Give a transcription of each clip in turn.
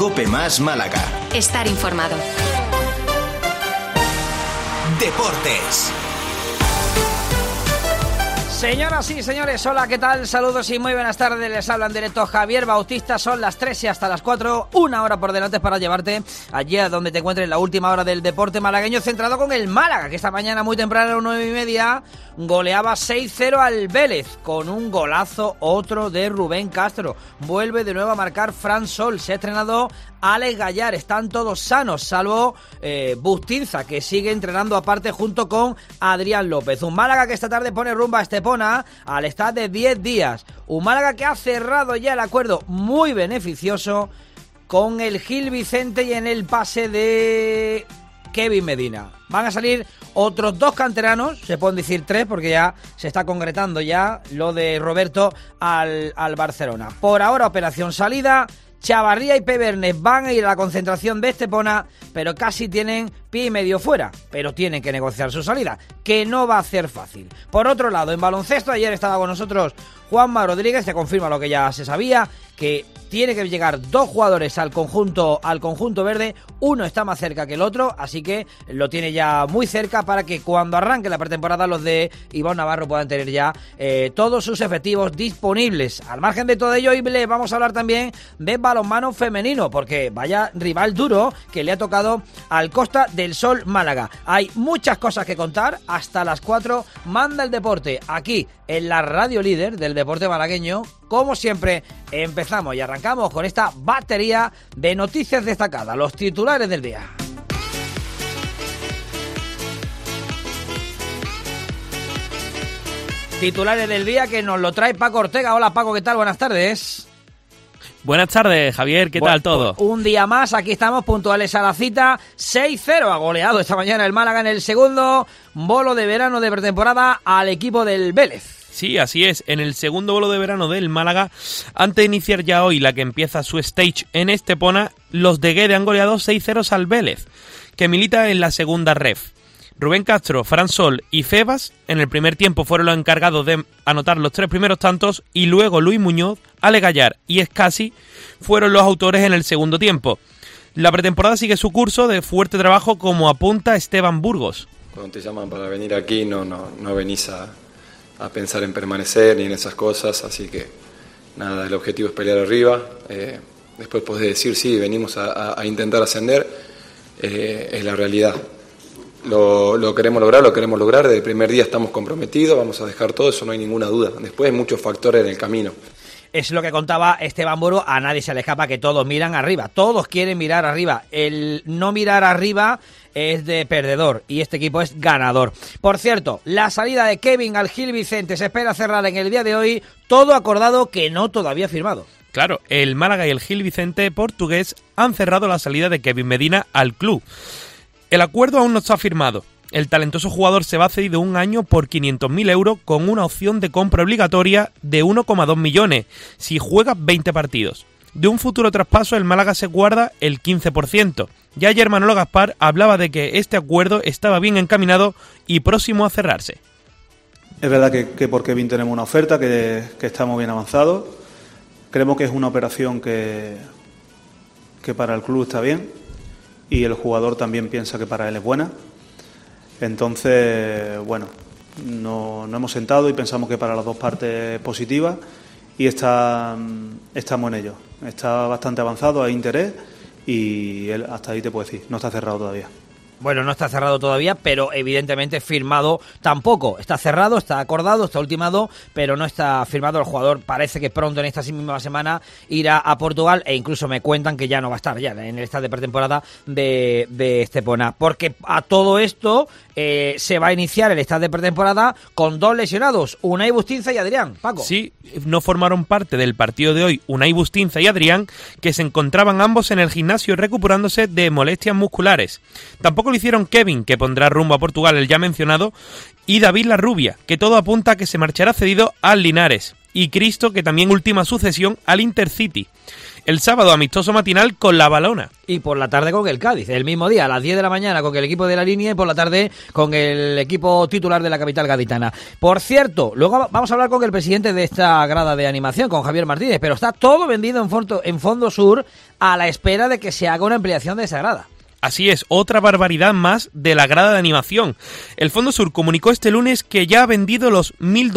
COPE Más Málaga. Estar informado. Deportes. Señoras y señores, hola, ¿qué tal? Saludos y muy buenas tardes. Les habla en directo Javier Bautista. Son las 3 y hasta las 4, una hora por delante para llevarte allí a donde te encuentres, la última hora del deporte malagueño, centrado con el Málaga, que esta mañana muy temprano a las 9:30 goleaba 6-0 al Vélez, con un golazo otro de Rubén Castro. Vuelve de nuevo a marcar Fran Sol. Se ha estrenado Alex Gallar. Están todos sanos, salvo Bustinza, que sigue entrenando aparte junto con Adrián López. Un Málaga que esta tarde pone rumbo a Estepona al estado de 10 días. Un Málaga que ha cerrado ya el acuerdo muy beneficioso con el Gil Vicente y en el pase de Kevin Medina. Van a salir otros 2 canteranos, se pueden decir 3 porque ya se está concretando ya lo de Roberto al Barcelona. Por ahora, operación salida. Chavarría y Pevernes van a ir a la concentración de Estepona, pero casi tienen pie y medio fuera, pero tienen que negociar su salida, que no va a ser fácil. Por otro lado, en baloncesto, ayer estaba con nosotros Juanma Rodríguez, te confirma lo que ya se sabía, que tiene que llegar 2 jugadores al conjunto verde, uno está más cerca que el otro, así que lo tiene ya muy cerca para que cuando arranque la pretemporada los de Iván Navarro puedan tener ya todos sus efectivos disponibles. Al margen de todo ello, hoy les vamos a hablar también de balonmano femenino, porque vaya rival duro que le ha tocado al Costa del Sol Málaga. Hay muchas cosas que contar, hasta las 4 manda el deporte aquí en la radio líder del deporte malagueño. Como siempre, empezamos y arrancamos con esta batería de noticias destacadas, los titulares del día. Titulares del día que nos lo trae Paco Ortega. Hola Paco, ¿qué tal? Buenas tardes. Buenas tardes, Javier, ¿qué tal todo? Un día más, aquí estamos puntuales a la cita. 6-0 ha goleado esta mañana el Málaga en el segundo bolo de verano de pretemporada al equipo del Vélez. Sí, así es, en el segundo bolo de verano del Málaga, antes de iniciar ya hoy la que empieza su stage en Estepona, los de Guede han goleado 6-0 al Vélez, que milita en la segunda ref. Rubén Castro, Fran Sol y Febas en el primer tiempo fueron los encargados de anotar los 3 primeros tantos y luego Luis Muñoz, Ale Gallar y Escasi fueron los autores en el segundo tiempo. La pretemporada sigue su curso de fuerte trabajo, como apunta Esteban Burgos. Cuando te llaman para venir aquí no venís a pensar en permanecer ni en esas cosas, así que nada, el objetivo es pelear arriba. Después podés decir sí, venimos a intentar ascender, es la realidad. Lo queremos lograr, desde el primer día estamos comprometidos, vamos a dejar todo, eso no hay ninguna duda. Después hay muchos factores en el camino. Es lo que contaba Esteban Boro, a nadie se le escapa que todos miran arriba, todos quieren mirar arriba. El no mirar arriba es de perdedor y este equipo es ganador. Por cierto, la salida de Kevin al Gil Vicente se espera cerrar en el día de hoy, todo acordado que no todavía firmado. Claro, el Málaga y el Gil Vicente portugués han cerrado la salida de Kevin Medina al club. El acuerdo aún no está firmado. El talentoso jugador se va cedido un año por 500.000 euros con una opción de compra obligatoria de 1,2 millones si juega 20 partidos. De un futuro traspaso, el Málaga se guarda el 15%. Ya ayer Manolo Gaspar hablaba de que este acuerdo estaba bien encaminado y próximo a cerrarse. Es verdad que por Kevin tenemos una oferta, que estamos bien avanzados. Creemos que es una operación que para el club está bien y el jugador también piensa que para él es buena. Entonces, bueno, no hemos sentado y pensamos que para las dos partes es positiva y estamos en ello. Está bastante avanzado, hay interés y él, hasta ahí te puedo decir, no está cerrado todavía. Bueno, no está cerrado todavía, pero evidentemente firmado tampoco. Está cerrado, está acordado, está ultimado, pero no está firmado. El jugador parece que pronto en esta misma semana irá a Portugal e incluso me cuentan que ya no va a estar ya en el estadio de pretemporada de Estepona. Porque a todo esto se va a iniciar el estadio de pretemporada con 2 lesionados, Unai Bustinza y Adrián. Paco. Sí, no formaron parte del partido de hoy Unai Bustinza y Adrián, que se encontraban ambos en el gimnasio recuperándose de molestias musculares. Tampoco lo hicieron Kevin, que pondrá rumbo a Portugal el ya mencionado, y David Larrubia, que todo apunta a que se marchará cedido al Linares. y Cristo, que también ultima su cesión al Intercity. El sábado, amistoso matinal con la Balona. Y por la tarde con el Cádiz, el mismo día, a las 10 de la mañana con el equipo de la línea y por la tarde con el equipo titular de la capital gaditana. Por cierto, luego vamos a hablar con el presidente de esta grada de animación, con Javier Martínez, pero está todo vendido en Fondo Sur a la espera de que se haga una ampliación de esa grada. Así es, otra barbaridad más de la grada de animación. El Fondo Sur comunicó este lunes que ya ha vendido los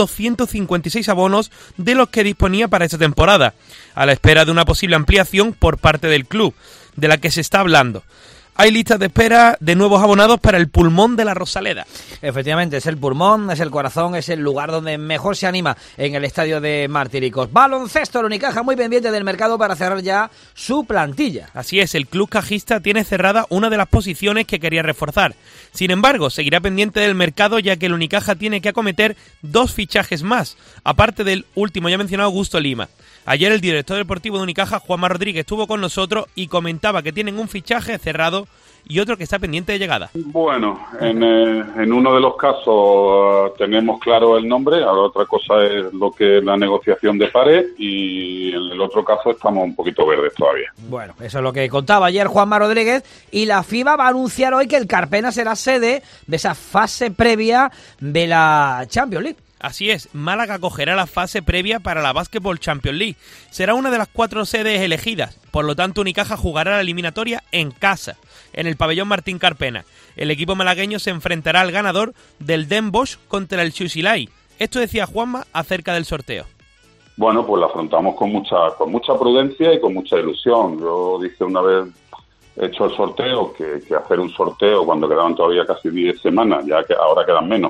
1.256 abonos de los que disponía para esta temporada, a la espera de una posible ampliación por parte del club, de la que se está hablando. Hay listas de espera de nuevos abonados para el pulmón de la Rosaleda. Efectivamente, es el pulmón, es el corazón, es el lugar donde mejor se anima en el estadio de Martiricos. Baloncesto, el Unicaja muy pendiente del mercado para cerrar ya su plantilla. Así es, el club cajista tiene cerrada una de las posiciones que quería reforzar. Sin embargo, seguirá pendiente del mercado ya que el Unicaja tiene que acometer 2 fichajes más, aparte del último ya mencionado Augusto Lima. Ayer el director deportivo de Unicaja, Juanma Rodríguez, estuvo con nosotros y comentaba que tienen un fichaje cerrado y otro que está pendiente de llegada. Bueno, en uno de los casos tenemos claro el nombre, ahora otra cosa es lo que la negociación depare y en el otro caso estamos un poquito verdes todavía. Bueno, eso es lo que contaba ayer Juanma Rodríguez y la FIBA va a anunciar hoy que el Carpena será sede de esa fase previa de la Champions League. Así es, Málaga acogerá la fase previa para la Basketball Champions League. Será una de las 4 sedes elegidas, por lo tanto Unicaja jugará la eliminatoria en casa, en el pabellón Martín Carpena. El equipo malagueño se enfrentará al ganador del Den Bosch contra el Chusilay. Esto decía Juanma acerca del sorteo. Bueno, pues lo afrontamos con mucha prudencia y con mucha ilusión. Yo dije una vez hecho el sorteo que hacer un sorteo cuando quedaban todavía casi 10 semanas, ya que ahora quedan menos,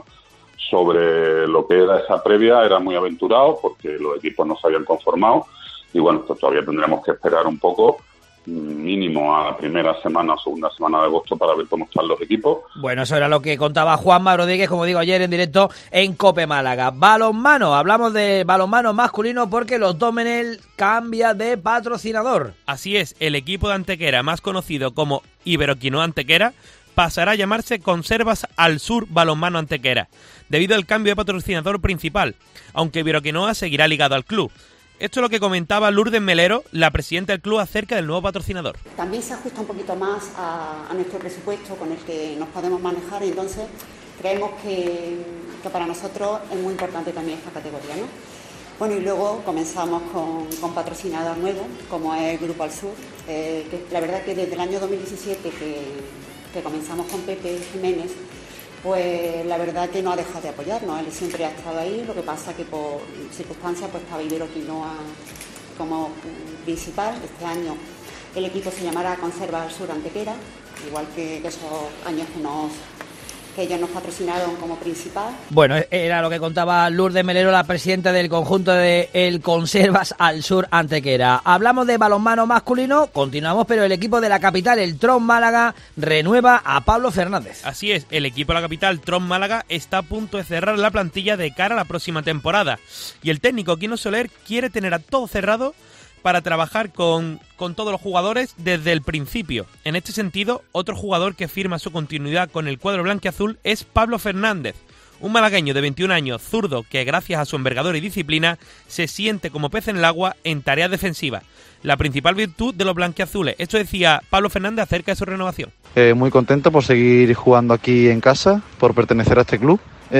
sobre lo que era esa previa era muy aventurado porque los equipos no se habían conformado y bueno, pues todavía tendremos que esperar un poco, mínimo a la primera semana o segunda semana de agosto para ver cómo están los equipos. Bueno, eso era lo que contaba Juanma Rodríguez, como digo, ayer en directo en COPE Málaga. Balonmano, hablamos de balonmano masculino porque los Domenech cambia de patrocinador. Así es, el equipo de Antequera, más conocido como Iberoquinoa Antequera, pasará a llamarse Conservas al Sur Balonmano Antequera, debido al cambio de patrocinador principal, aunque Iberoquinoa seguirá ligado al club. Esto es lo que comentaba Lourdes Melero, la presidenta del club, acerca del nuevo patrocinador. También se ajusta un poquito más a nuestro presupuesto con el que nos podemos manejar y entonces creemos que para nosotros es muy importante también esta categoría, ¿no? Bueno, y luego comenzamos con patrocinador nuevo, como es el Grupo Al Sur, que la verdad que desde el año 2017 que comenzamos con Pepe Jiménez, pues la verdad que no ha dejado de apoyarnos, él siempre ha estado ahí, lo que pasa que por circunstancias pues estaba Iberoquinoa como principal. Este año el equipo se llamará Conservas al Sur Antequera, igual que esos años que ellos nos patrocinaron como principal. Bueno, era lo que contaba Lourdes Melero, la presidenta del conjunto de el Conservas al Sur Antequera. Hablamos de balonmano masculino, continuamos, pero el equipo de la capital, el Tron Málaga, renueva a Pablo Fernández. Así es, el equipo de la capital, Tron Málaga, está a punto de cerrar la plantilla de cara a la próxima temporada. Y el técnico Quino Soler quiere tener a todo cerrado para trabajar con todos los jugadores desde el principio. En este sentido, otro jugador que firma su continuidad con el cuadro blanquiazul es Pablo Fernández, un malagueño de 21 años, zurdo, que gracias a su envergadura y disciplina se siente como pez en el agua en tareas defensivas, la principal virtud de los blanquiazules. Esto decía Pablo Fernández acerca de su renovación. Muy contento por seguir jugando aquí en casa, por pertenecer a este club,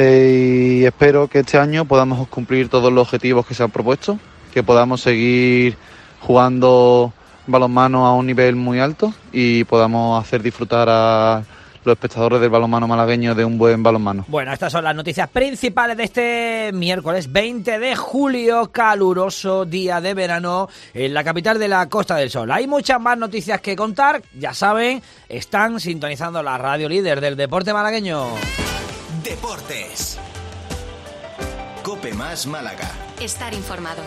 y espero que este año podamos cumplir todos los objetivos que se han propuesto, que podamos seguir jugando balonmano a un nivel muy alto y podamos hacer disfrutar a los espectadores del balonmano malagueño de un buen balonmano. Bueno, estas son las noticias principales de este miércoles 20 de julio, caluroso día de verano en la capital de la Costa del Sol. Hay muchas más noticias que contar, ya saben, están sintonizando la radio líder del deporte malagueño. Deportes. COPE más Málaga. Estar informado.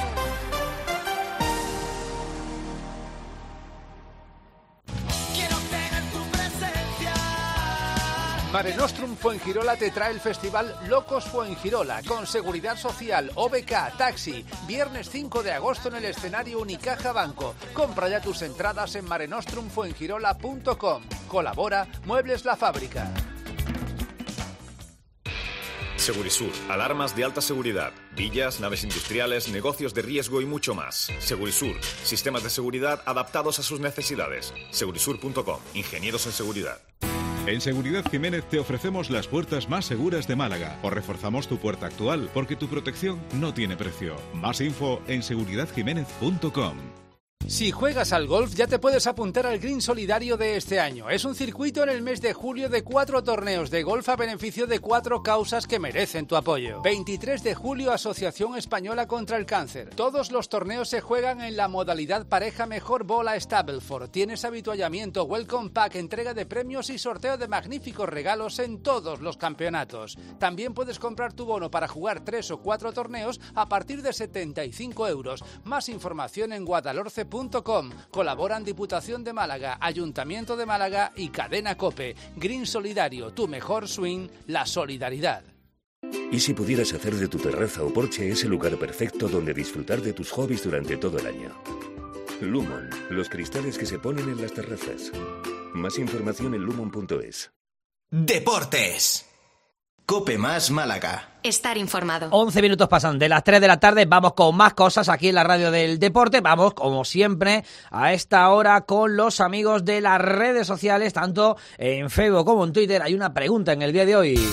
Mare Nostrum Fuengirola te trae el festival Locos Fuengirola con seguridad social, OBK, taxi. Viernes 5 de agosto en el escenario Unicaja Banco. Compra ya tus entradas en marenostrumfuengirola.com. Colabora Muebles La Fábrica. Segurisur, alarmas de alta seguridad, villas, naves industriales, negocios de riesgo y mucho más. Segurisur, sistemas de seguridad adaptados a sus necesidades. Segurisur.com, ingenieros en seguridad. En Seguridad Jiménez te ofrecemos las puertas más seguras de Málaga. O reforzamos tu puerta actual porque tu protección no tiene precio. Más info en seguridadjiménez.com. Si juegas al golf, ya te puedes apuntar al Green Solidario de este año. Es un circuito en el mes de julio de 4 torneos de golf a beneficio de 4 causas que merecen tu apoyo. 23 de julio, Asociación Española contra el Cáncer. Todos los torneos se juegan en la modalidad pareja mejor bola Stableford. Tienes avituallamiento, welcome pack, entrega de premios y sorteo de magníficos regalos en todos los campeonatos. También puedes comprar tu bono para jugar 3 o 4 torneos a partir de 75 euros. Más información en guadalhorce.com. Colaboran Diputación de Málaga, Ayuntamiento de Málaga y Cadena COPE. Green Solidario, tu mejor swing, la solidaridad. ¿Y si pudieras hacer de tu terraza o porche ese lugar perfecto donde disfrutar de tus hobbies durante todo el año? Lumon, los cristales que se ponen en las terrazas. Más información en lumon.es. Deportes. COPE más Málaga. Estar informado. 11 minutos pasan de las 3 de la tarde, vamos con más cosas aquí en la radio del deporte, vamos como siempre a esta hora con los amigos de las redes sociales, tanto en Facebook como en Twitter. Hay una pregunta en el día de hoy.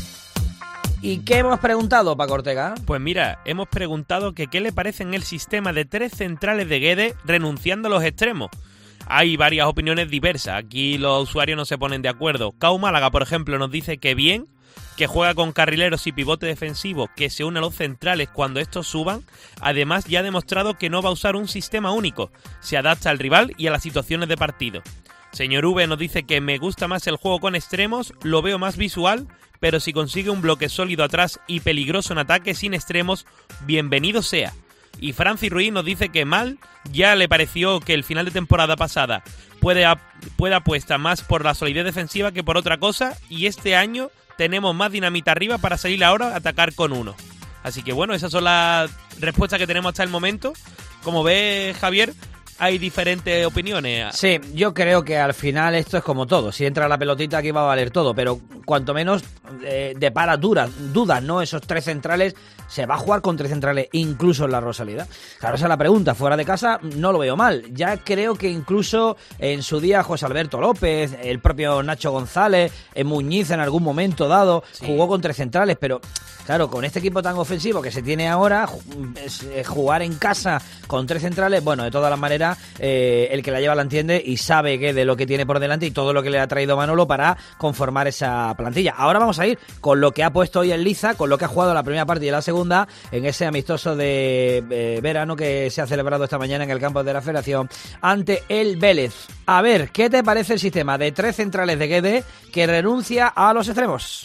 ¿Y qué hemos preguntado, Paco Ortega? Pues mira, hemos preguntado que qué le parece en el sistema de 3 centrales de Guedes renunciando a los extremos. Hay varias opiniones diversas, aquí los usuarios no se ponen de acuerdo. Cau Málaga, por ejemplo, nos dice que bien, que juega con carrileros y pivote defensivo, que se une a los centrales cuando estos suban. Además, ya ha demostrado que no va a usar un sistema único, se adapta al rival y a las situaciones de partido. Señor V nos dice que me gusta más el juego con extremos, lo veo más visual, pero si consigue un bloque sólido atrás y peligroso en ataque sin extremos, bienvenido sea. Y Francis Ruiz nos dice que mal, ya le pareció que el final de temporada pasada puede apuesta más por la solidez defensiva que por otra cosa, y este año tenemos más dinamita arriba para salir ahora a atacar con uno. Así que bueno, esas son las respuestas que tenemos hasta el momento. Como ves, Javier, hay diferentes opiniones. Sí, yo creo que al final esto es como todo. Si entra la pelotita aquí va a valer todo, pero cuanto menos depara dudas, ¿no? Esos 3 centrales, se va a jugar con 3 centrales incluso en la Rosaleda. Claro, esa es la pregunta. Fuera de casa no lo veo mal. Ya creo que incluso en su día José Alberto López, el propio Nacho González, Muñiz en algún momento dado, jugó con 3 centrales, pero claro, con este equipo tan ofensivo que se tiene ahora, jugar en casa con 3 centrales, bueno, de todas las maneras, el que la lleva la entiende y sabe que de lo que tiene por delante y todo lo que le ha traído Manolo para conformar esa plantilla. Ahora vamos a ir con lo que ha puesto hoy en liza, con lo que ha jugado la primera parte y la segunda en ese amistoso de verano que se ha celebrado esta mañana en el campo de la Federación ante el Vélez. A ver, ¿qué te parece el sistema de 3 centrales de Guedes que renuncia a los extremos?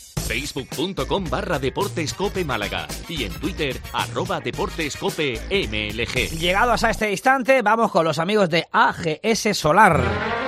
Facebook.com/Deportes Cope y en Twitter @DeportesCopeMLG. Llegados a este instante, vamos con los amigos de AGS Solar.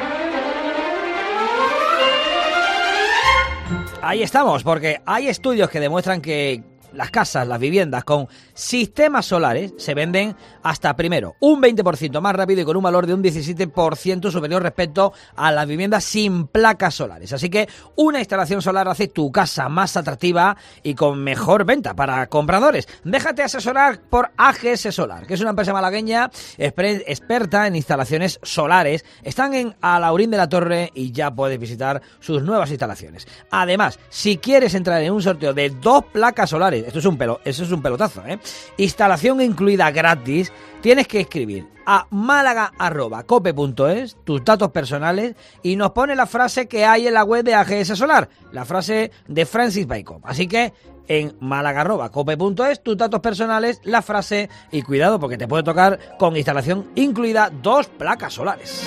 Ahí estamos, porque hay estudios que demuestran que las casas, las viviendas con sistemas solares se venden hasta primero un 20% más rápido y con un valor de un 17% superior respecto a las viviendas sin placas solares. Así que una instalación solar hace tu casa más atractiva y con mejor venta para compradores. Déjate asesorar por AGS Solar, que es una empresa malagueña experta en instalaciones solares. Están en Alaurín de la Torre y ya puedes visitar sus nuevas instalaciones. Además, si quieres entrar en un sorteo de 2 placas solares, eso es un pelotazo, instalación incluida gratis, tienes que escribir a málaga@cope.es tus datos personales y nos pone la frase que hay en la web de AGS Solar, la frase de Francis Bacon. Así que en málaga@cope.es tus datos personales, la frase y cuidado porque te puede tocar con instalación incluida 2 placas solares.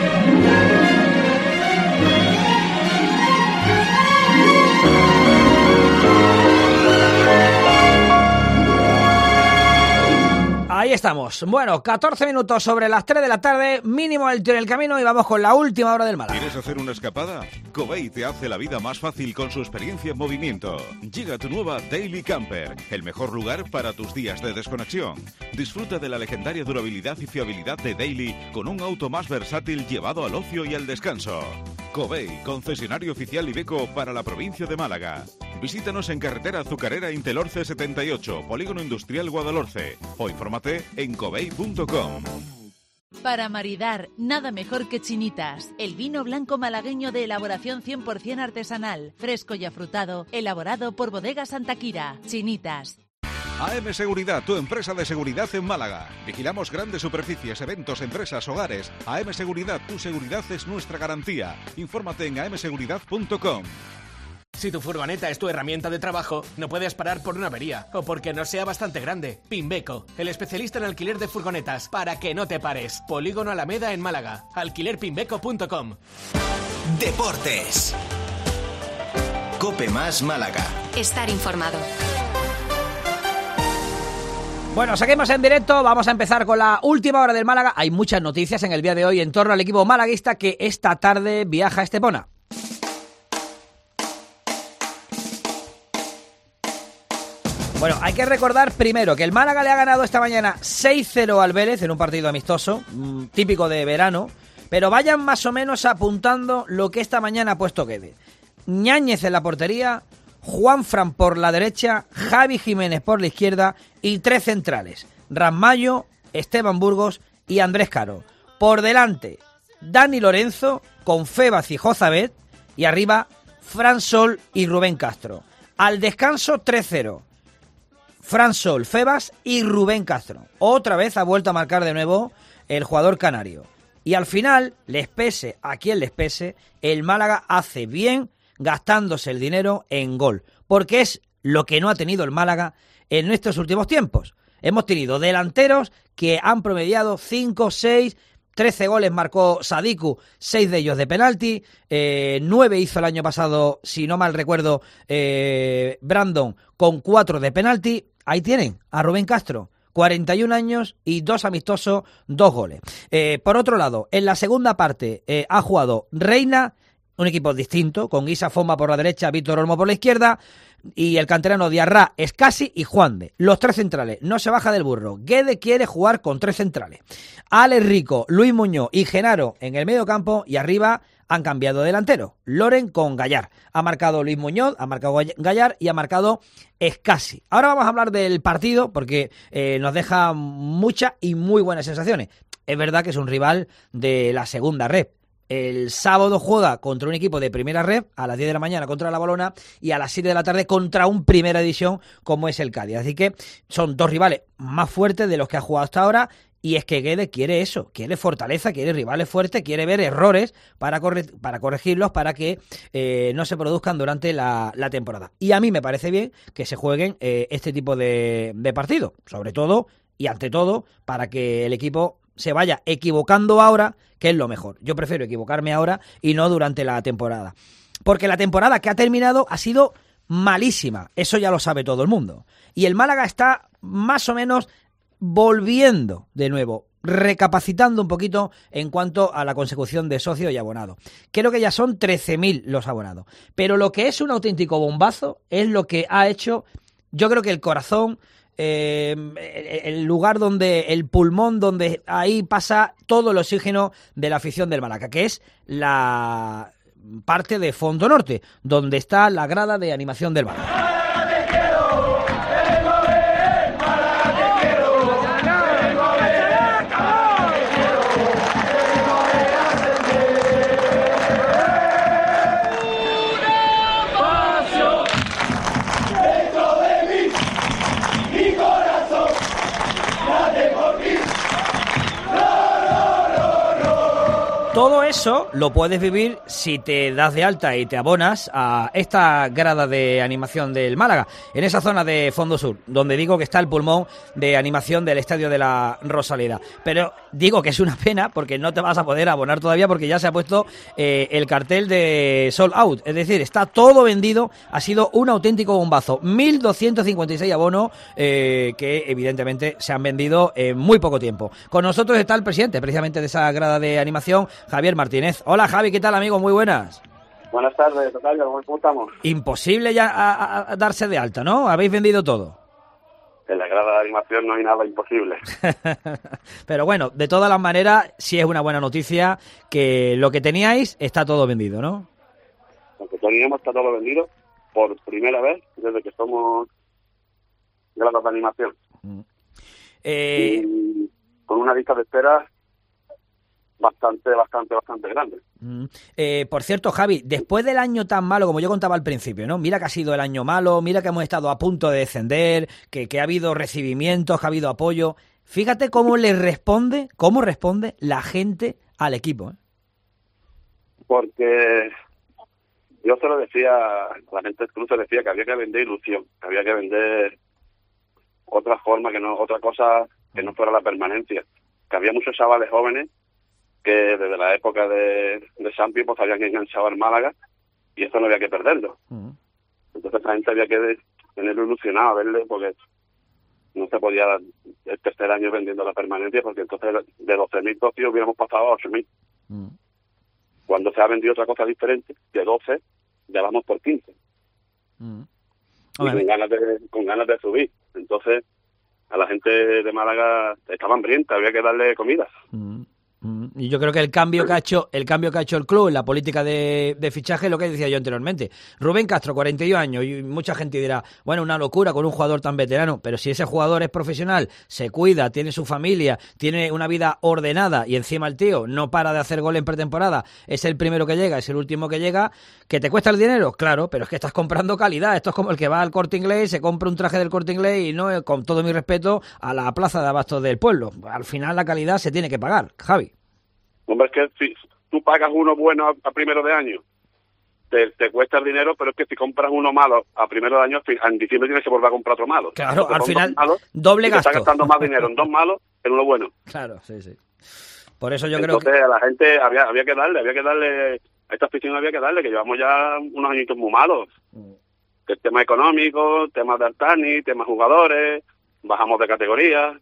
Ahí estamos. Bueno, 14 minutos sobre las 3 de la tarde, mínimo el tío en el camino y vamos con la última hora del Málaga. ¿Quieres hacer una escapada? Covey te hace la vida más fácil con su experiencia en movimiento. Llega tu nueva Daily Camper, el mejor lugar para tus días de desconexión. Disfruta de la legendaria durabilidad y fiabilidad de Daily con un auto más versátil llevado al ocio y al descanso. Covey, concesionario oficial Iveco para la provincia de Málaga. Visítanos en carretera Azucarera Intelorce 78, Polígono Industrial Guadalhorce, o infórmate en covey.com. Para maridar, nada mejor que Chinitas, el vino blanco malagueño de elaboración 100% artesanal, fresco y afrutado, elaborado por Bodega Santa Quira. Chinitas. AM Seguridad, tu empresa de seguridad en Málaga. Vigilamos grandes superficies, eventos, empresas, hogares. AM Seguridad, tu seguridad es nuestra garantía. Infórmate en amseguridad.com. Si tu furgoneta es tu herramienta de trabajo, no puedes parar por una avería o porque no sea bastante grande. Pimbeco, el especialista en alquiler de furgonetas, para que no te pares. Polígono Alameda en Málaga. Alquilerpimbeco.com. Deportes. Cope Más Málaga. Estar informado. Bueno, seguimos en directo, vamos a empezar con la última hora del Málaga. Hay muchas noticias en el día de hoy en torno al equipo malaguista que esta tarde viaja a Estepona. Bueno, hay que recordar primero que el Málaga le ha ganado esta mañana 6-0 al Vélez en un partido amistoso, típico de verano, pero vayan más o menos apuntando lo que esta mañana ha puesto Guede. Ñáñez en la portería, Juanfran por la derecha, Javi Jiménez por la izquierda y 3 centrales, Ramallo, Esteban Burgos y Andrés Caro. Por delante, Dani Lorenzo con Febas y Jozabet y arriba, Fran Sol y Rubén Castro. Al descanso 3-0. Fran Sol, Febas y Rubén Castro. Otra vez ha vuelto a marcar de nuevo el jugador canario. Y al final, les pese a quien les pese, el Málaga hace bien gastándose el dinero en gol. Porque es lo que no ha tenido el Málaga en estos últimos tiempos. Hemos tenido delanteros que han promediado 5, 6, 13 goles marcó Sadiku, 6 de ellos de penalti, 9 hizo el año pasado, si no mal recuerdo, Brandon con 4 de penalti. Ahí tienen a Rubén Castro, 41 años y 2 amistosos, 2 goles. Por otro lado, en la segunda parte ha jugado Reina, un equipo distinto, con Guisa Fomba por la derecha, Víctor Olmo por la izquierda, y el canterano Diarra, Escasi y Juande. Los 3 centrales, no se baja del burro. Guede quiere jugar con 3 centrales. Alex Rico, Luis Muñoz y Genaro en el medio campo, y arriba han cambiado de delantero. Loren con Gallar. Ha marcado Luis Muñoz, ha marcado Gallar y ha marcado Escasi. Ahora vamos a hablar del partido porque nos deja muchas y muy buenas sensaciones. Es verdad que es un rival de la segunda red. El sábado juega contra un equipo de primera red a las 10 de la mañana contra la Balona y a las 7 de la tarde contra un primera división como es el Cádiz. Así que son 2 rivales más fuertes de los que ha jugado hasta ahora. Y es que Guede quiere eso, quiere fortaleza, quiere rivales fuertes, quiere ver errores para corregirlos, para que no se produzcan durante la temporada. Y a mí me parece bien que se jueguen este tipo de partidos, sobre todo y ante todo para que el equipo se vaya equivocando ahora, que es lo mejor. Yo prefiero equivocarme ahora y no durante la temporada. Porque la temporada que ha terminado ha sido malísima, eso ya lo sabe todo el mundo. Y el Málaga está más o menos volviendo de nuevo, recapacitando un poquito en cuanto a la consecución de socios y abonados. Creo que ya son 13.000 los abonados. Pero lo que es un auténtico bombazo es lo que ha hecho, yo creo que el corazón, el lugar donde, el pulmón donde ahí pasa todo el oxígeno de la afición del Málaga, que es la parte de Fondo Norte, donde está la grada de animación del Málaga. Todo eso lo puedes vivir si te das de alta y te abonas a esta grada de animación del Málaga, en esa zona de Fondo Sur, donde digo que está el pulmón de animación del Estadio de la Rosaleda. Pero digo que es una pena porque no te vas a poder abonar todavía porque ya se ha puesto el cartel de sold out, es decir, está todo vendido, ha sido un auténtico bombazo. 1.256 abonos que evidentemente se han vendido en muy poco tiempo. Con nosotros está el presidente precisamente de esa grada de animación, Javier Martínez. Hola Javi, ¿qué tal amigo? Muy buenas. Buenas tardes, Tocayo, ¿cómo estamos? Imposible ya a darse de alta, ¿no? Habéis vendido todo. En la grada de animación no hay nada imposible. Pero bueno, de todas las maneras, sí es una buena noticia que lo que teníais está todo vendido, ¿no? Lo que teníamos está todo vendido, por primera vez desde que somos grados de animación. Y con una lista de espera bastante grande. Por cierto, Javi, después del año tan malo, como yo contaba al principio, ¿no? Mira que ha sido el año malo, mira que hemos estado a punto de descender, que ha habido recibimientos, que ha habido apoyo. Fíjate cómo responde la gente al equipo, ¿eh? Porque yo se lo decía, la gente del club se decía que había que vender ilusión, que había que vender otra forma, otra cosa que no fuera la permanencia. Que había muchos chavales jóvenes que desde la época de Champions pues habían enganchado al Málaga y eso no había que perderlo. Entonces la gente había que tenerlo ilusionado a verle, porque no se podía dar el tercer año vendiendo la permanencia, porque entonces de 12.000 socios hubiéramos pasado a 8.000. Cuando se ha vendido otra cosa diferente, de 12 ya vamos por 15. Y con ganas de subir. Entonces a la gente de Málaga estaba hambrienta, había que darle comida. Y yo creo que el cambio que ha hecho el club en la política de fichaje es lo que decía yo anteriormente. Rubén Castro, 42 años, y mucha gente dirá, bueno, una locura con un jugador tan veterano, pero si ese jugador es profesional, se cuida, tiene su familia, tiene una vida ordenada y encima el tío no para de hacer gol en pretemporada, es el primero que llega, es el último que llega, ¿que te cuesta el dinero? Claro, pero es que estás comprando calidad. Esto es como el que va al Corte Inglés, se compra un traje del Corte Inglés y no, con todo mi respeto, a la plaza de abastos del pueblo. Al final la calidad se tiene que pagar, Javi. Hombre, es que si tú pagas uno bueno a primero de año, te cuesta el dinero, pero es que si compras uno malo a primero de año, en diciembre tienes que volver a comprar otro malo. Claro, al final, doble gasto. Te estás gastando más dinero en dos malos que en uno bueno. Claro, sí. Por eso yo creo que... Entonces a la gente había que darle, a esta afición había que darle, que llevamos ya unos añitos muy malos. Que el tema económico, temas de Artani, temas jugadores, bajamos de categoría,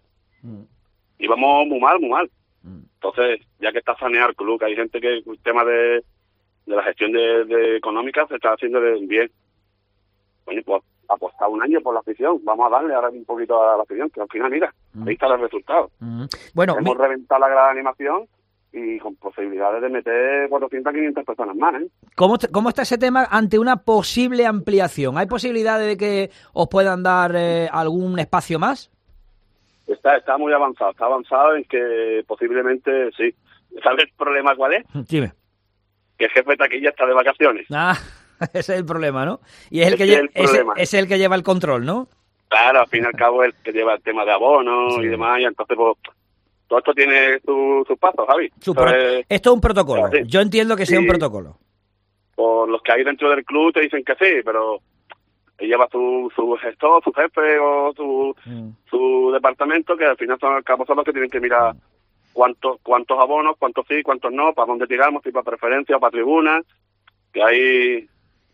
y vamos muy mal. Entonces, ya que está saneado el club, que hay gente que el tema de la gestión de económica se está haciendo bien. Bueno, pues apostar un año por la afición. Vamos a darle ahora un poquito a la afición, que al final, mira, ahí está el resultado. Bueno, hemos reventado la grada de animación y con posibilidades de meter 400, 500 personas más, ¿eh? ¿Cómo está ese tema ante una posible ampliación? ¿Hay posibilidades de que os puedan dar algún espacio más? Está muy avanzado. Está avanzado en que posiblemente sí. ¿Sabes el problema cuál es? Dime. Que el jefe de taquilla está de vacaciones. Ese es el problema, ¿no? Y es el que lleva el control, ¿no? Claro, al fin y al cabo es el que lleva el tema de abonos y demás, y entonces pues todo esto tiene sus pasos, Javi. Esto es un protocolo. Sí. Yo entiendo que sea un protocolo. Por los que hay dentro del club te dicen que sí, pero lleva su gestor, su jefe o su departamento, que al final son los que tienen que mirar cuántos abonos, cuántos sí, cuántos no, para dónde tiramos, si para preferencia o para tribuna, que hay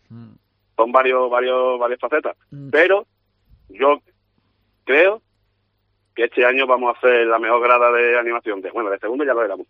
son varias facetas. Pero yo creo que este año vamos a hacer la mejor grada de animación. De segundo ya lo éramos.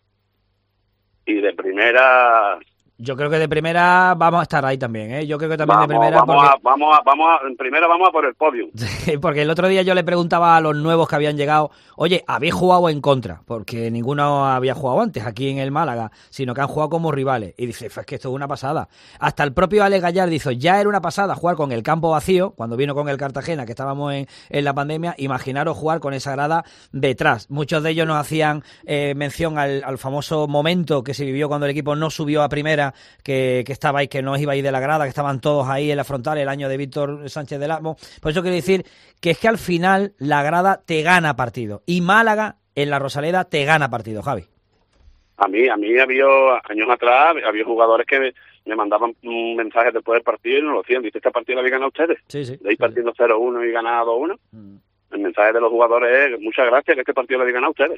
Y de primera... Yo creo que de primera vamos a estar ahí también, ¿eh? Yo creo que también de primera... En primera vamos a por el podio. Sí, porque el otro día yo le preguntaba a los nuevos que habían llegado, oye, ¿habéis jugado en contra? Porque ninguno había jugado antes aquí en el Málaga, sino que han jugado como rivales. Y dice, es que esto es una pasada. Hasta el propio Alex Gallar dice, ya era una pasada jugar con el campo vacío, cuando vino con el Cartagena, que estábamos en la pandemia, imaginaros jugar con esa grada detrás. Muchos de ellos nos hacían mención al famoso momento que se vivió cuando el equipo no subió a primera, que estabais, que no os ibais de la grada, que estaban todos ahí en la frontal el año de Víctor Sánchez del Amo. Por eso quiero decir que es que al final la grada te gana partido y Málaga en la Rosaleda te gana partido, Javi. A mí había años atrás, había jugadores que me mandaban mensajes después del partido y no lo hacían. Dice, este partido lo habéis ganado ustedes. Sí. De ahí partiendo 0-1 y ganado 2-1. El mensaje de los jugadores es, muchas gracias, que este partido lo habéis ganado ustedes.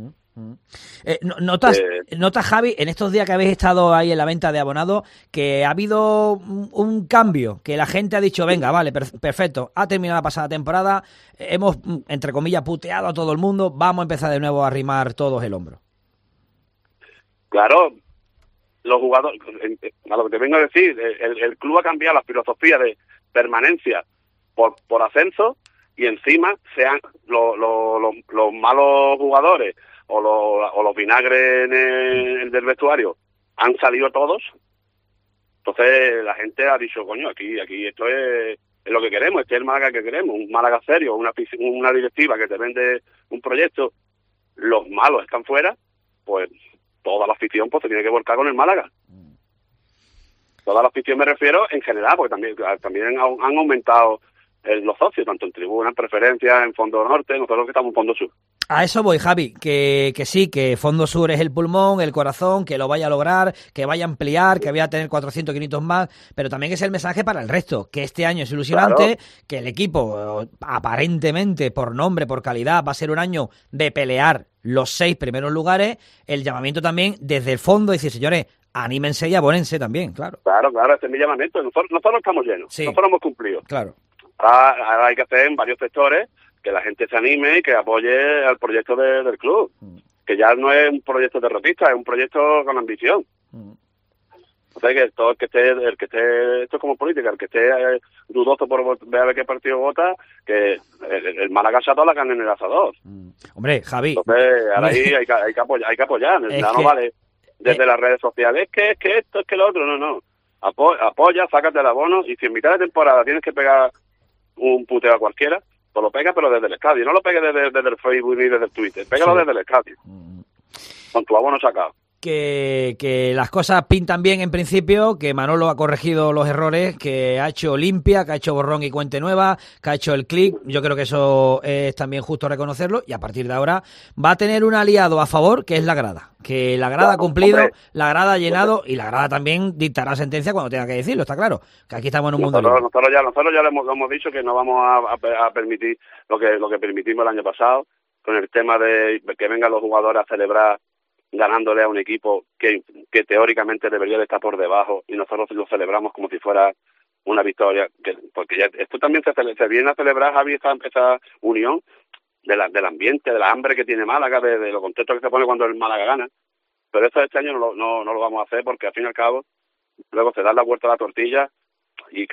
¿Notas, Javi, en estos días que habéis estado ahí en la venta de abonados, que ha habido un cambio? Que la gente ha dicho, venga, vale, perfecto, ha terminado la pasada temporada, hemos, entre comillas, puteado a todo el mundo, vamos a empezar de nuevo a arrimar todos el hombro. Claro, los jugadores, a lo que te vengo a decir, el club ha cambiado la filosofía de permanencia por ascenso, y encima sean los malos jugadores o los vinagres del vestuario han salido todos, Entonces la gente ha dicho, coño, aquí esto es lo que queremos, este es el Málaga que queremos, un Málaga serio, una directiva que te vende un proyecto, los malos están fuera, pues toda la afición pues se tiene que volcar con el Málaga. Toda la afición me refiero en general, porque también han aumentado los socios, tanto en tribuna, en preferencia, en Fondo Norte, nosotros que estamos en Fondo Sur. A eso voy, Javi, que sí, que Fondo Sur es el pulmón, el corazón, que lo vaya a lograr, que vaya a ampliar, que vaya a tener 400, 500 más, pero también es el mensaje para el resto, que este año es ilusionante, claro, que el equipo aparentemente, por nombre, por calidad, va a ser un año de pelear los 6 primeros lugares, el llamamiento también desde el fondo, decir, señores, anímense y abónense también, claro. Claro, este es mi llamamiento, nosotros estamos llenos, sí, nosotros hemos cumplido. Claro. Ahora hay que hacer en varios sectores que la gente se anime y que apoye al proyecto del club, que ya no es un proyecto derrotista, es un proyecto con ambición. O sea, que todo el que esté, esto es como política, el que esté dudoso por ver a ver qué partido vota, que el Málaga se ató la carne en el asador. Hombre, Javi. Entonces, ahora ahí hay que apoyar, no vale desde las redes sociales, es que esto, es que lo otro, no. Apoya, sácate el abono, y si en mitad de temporada tienes que pegar un puteo a cualquiera, pues lo pega, pero desde el estadio, no lo pegues desde el Facebook ni desde el Twitter, pégalo desde el estadio, con tu abono sacado. Que las cosas pintan bien en principio, que Manolo ha corregido los errores, que ha hecho limpia, que ha hecho borrón y cuenta nueva, que ha hecho el clic. Yo creo que eso es también justo reconocerlo, y a partir de ahora va a tener un aliado a favor, que es la grada. Que la grada ha cumplido, la grada ha llenado, y la grada también dictará sentencia cuando tenga que decirlo, está claro. Que aquí estamos en un mundo libre. Nosotros ya lo hemos dicho, que no vamos a permitir lo que permitimos el año pasado, con el tema de que vengan los jugadores a celebrar ganándole a un equipo que teóricamente debería de estar por debajo, y nosotros lo celebramos como si fuera una victoria, porque ya esto también se viene a celebrar, Javi, esa unión del ambiente, de la hambre que tiene Málaga, de lo contento que se pone cuando el Málaga gana. Pero eso este año no lo vamos a hacer, porque al fin y al cabo luego se da la vuelta a la tortilla y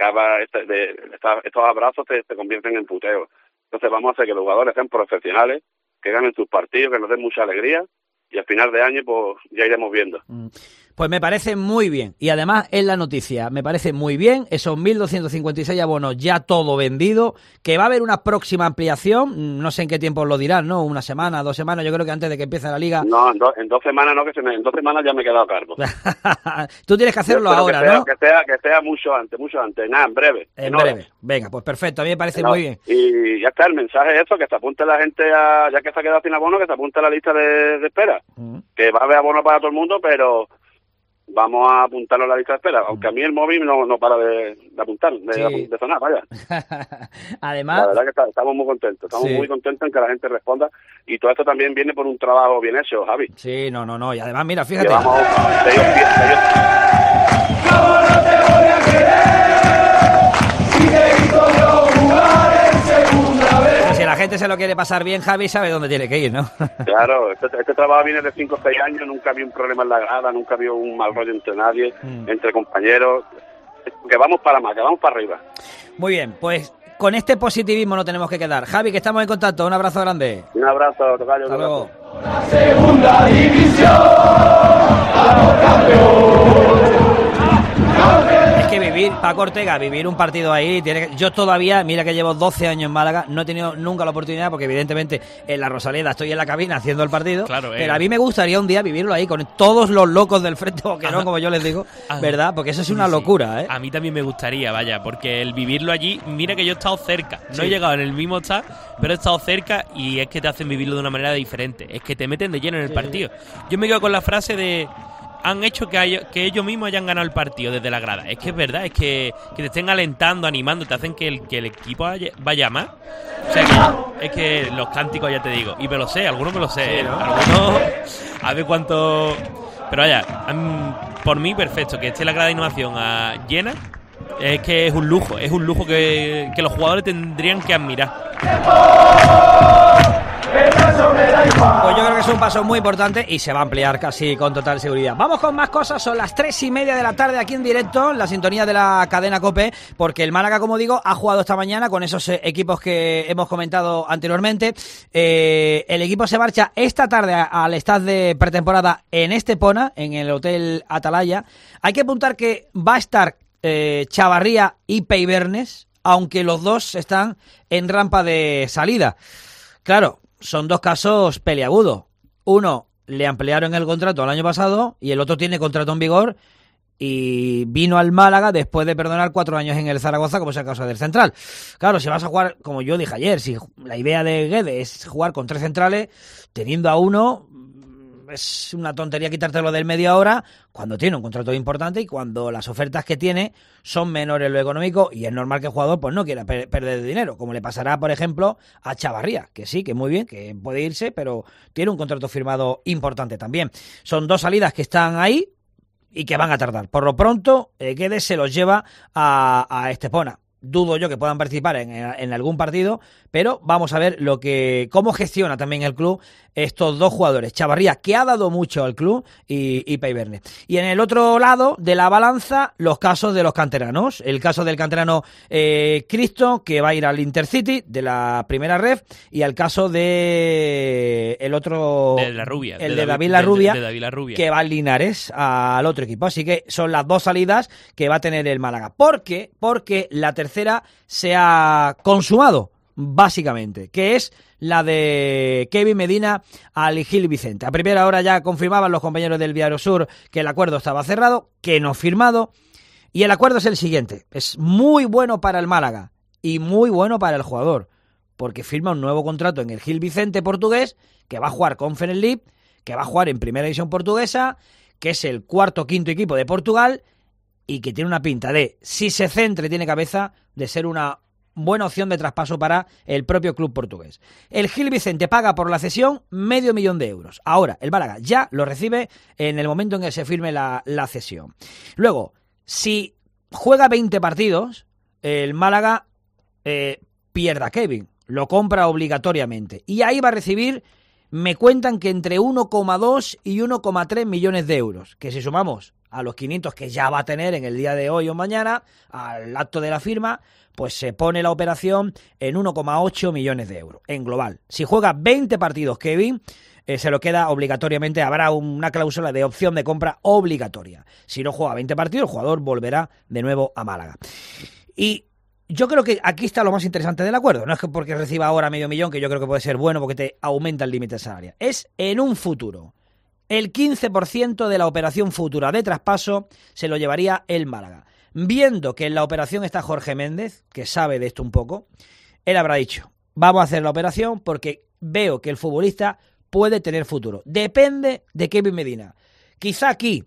estos abrazos se convierten en puteos. Entonces vamos a hacer que los jugadores sean profesionales, que ganen sus partidos, que nos den mucha alegría, y al final de año pues ya iremos viendo. Pues me parece muy bien, y además es la noticia, me parece muy bien, esos 1.256 abonos ya todo vendido, que va a haber una próxima ampliación, no sé en qué tiempo lo dirán, ¿no? 1 semana, 2 semanas, yo creo que antes de que empiece la liga. No, en 2 semanas no, en 2 semanas ya me he quedado a cargo. Tú tienes que hacerlo ahora, ¿no? Que sea mucho antes, nada, en breve. En breve, venga, pues perfecto, a mí me parece muy bien. Y ya está, el mensaje es eso, que se apunte la gente, ya que se ha quedado sin abono, que se apunte a la lista de espera, que va a haber abono para todo el mundo, pero vamos a apuntarlo a la lista de espera, aunque a mí el móvil no para de apuntar, de sonar, vaya. Además, la verdad que estamos muy contentos, muy contentos en que la gente responda, y todo esto también viene por un trabajo bien hecho, Javi. Sí, no, y además, mira, fíjate. Llevamos si la gente se lo quiere pasar bien, Javi sabe dónde tiene que ir, ¿no? Claro, este trabajo viene de 5 o 6 años, nunca había un problema en la grada, nunca había un mal rollo entre nadie, entre compañeros, que vamos para más, que vamos para arriba. Muy bien, pues con este positivismo no tenemos que quedar. Javi, que estamos en contacto, un abrazo grande. Un abrazo, tocayo. Hasta luego. La segunda división, vamos campeón. Es que vivir, Paco Ortega, vivir un partido ahí, yo todavía, mira que llevo 12 años en Málaga, no he tenido nunca la oportunidad, porque evidentemente en la Rosaleda estoy en la cabina haciendo el partido, claro, pero a mí me gustaría un día vivirlo ahí con todos los locos del Frente Boquerón, como yo les digo, ¿verdad? Porque eso es una locura, ¿eh? A mí también me gustaría, vaya, porque el vivirlo allí, mira que yo he estado cerca, no he llegado en el mismo estar, pero he estado cerca, y es que te hacen vivirlo de una manera diferente, es que te meten de lleno en el partido. Yo me quedo con la frase de: han hecho que ellos mismos hayan ganado el partido desde la grada. Es que es verdad, es que te estén alentando, animando, te hacen que el equipo vaya más. O sea que es que los cánticos, ya te digo, y me lo sé, algunos me lo sé, sí, ¿no? Algunos, a ver cuánto. Pero vaya, por mí perfecto, que esté la grada de innovación llena, es que es un lujo que los jugadores tendrían que admirar. Pues yo creo que es un paso muy importante y se va a ampliar casi con total seguridad. Vamos con más cosas, son las 3:30 de la tarde aquí en directo, en la sintonía de la cadena COPE, porque el Málaga, como digo, ha jugado esta mañana con esos equipos que hemos comentado anteriormente. El equipo se marcha esta tarde al estad de pretemporada en Estepona, en el Hotel Atalaya. Hay que apuntar que va a estar Chavarría y Peibernes, aunque los dos están en rampa de salida. Claro, son dos casos peliagudos. Uno, le ampliaron el contrato el año pasado y el otro tiene contrato en vigor y vino al Málaga después de perdonar 4 años en el Zaragoza, como es el caso del central. Claro, si vas a jugar, como yo dije ayer, si la idea de Guede es jugar con 3 centrales, teniendo a uno, es una tontería quitártelo del media hora cuando tiene un contrato importante y cuando las ofertas que tiene son menores en lo económico, y es normal que el jugador pues no quiera perder dinero, como le pasará, por ejemplo, a Chavarría, que sí, que muy bien, que puede irse, pero tiene un contrato firmado importante también. Son 2 salidas que están ahí y que van a tardar. Por lo pronto, Guedes se los lleva a Estepona. Dudo yo que puedan participar en algún partido, pero vamos a ver cómo gestiona también el club estos 2 jugadores. Chavarría, que ha dado mucho al club, y Peibernes. Y en el otro lado de la balanza, los casos de los canteranos. El caso del canterano Cristo, que va a ir al Intercity de la primera ref, y el caso de el otro, de la Rubia, el de David Larrubia, de David Larrubia, que va al Linares, al otro equipo. Así que son las 2 salidas que va a tener el Málaga. Porque la tercera se ha consumado, básicamente, que es la de Kevin Medina al Gil Vicente. A primera hora ya confirmaban los compañeros del Diario Sur que el acuerdo estaba cerrado, que no firmado, y el acuerdo es el siguiente. Es muy bueno para el Málaga y muy bueno para el jugador, porque firma un nuevo contrato en el Gil Vicente portugués, que va a jugar Conference League, que va a jugar en Primera División portuguesa, que es el 4º o 5º equipo de Portugal, y que tiene una pinta de, si se centra y tiene cabeza, de ser una buena opción de traspaso para el propio club portugués. El Gil Vicente paga por la cesión $500,000 de euros. Ahora, el Málaga ya lo recibe en el momento en que se firme la cesión. Luego, si juega 20 partidos, el Málaga pierde a Kevin, lo compra obligatoriamente. Y ahí va a recibir, me cuentan que entre 1,2 y 1,3 millones de euros, que si sumamos a los 500 que ya va a tener en el día de hoy o mañana, al acto de la firma, pues se pone la operación en 1,8 millones de euros en global. Si juega 20 partidos Kevin, se lo queda obligatoriamente, habrá una cláusula de opción de compra obligatoria. Si no juega 20 partidos, el jugador volverá de nuevo a Málaga. Y yo creo que aquí está lo más interesante del acuerdo. No es que porque reciba ahora $500,000, que yo creo que puede ser bueno porque te aumenta el límite salarial. Es en un futuro. El 15% de la operación futura de traspaso se lo llevaría el Málaga. Viendo que en la operación está Jorge Méndez, que sabe de esto un poco, él habrá dicho, vamos a hacer la operación porque veo que el futbolista puede tener futuro. Depende de Kevin Medina. Quizá aquí,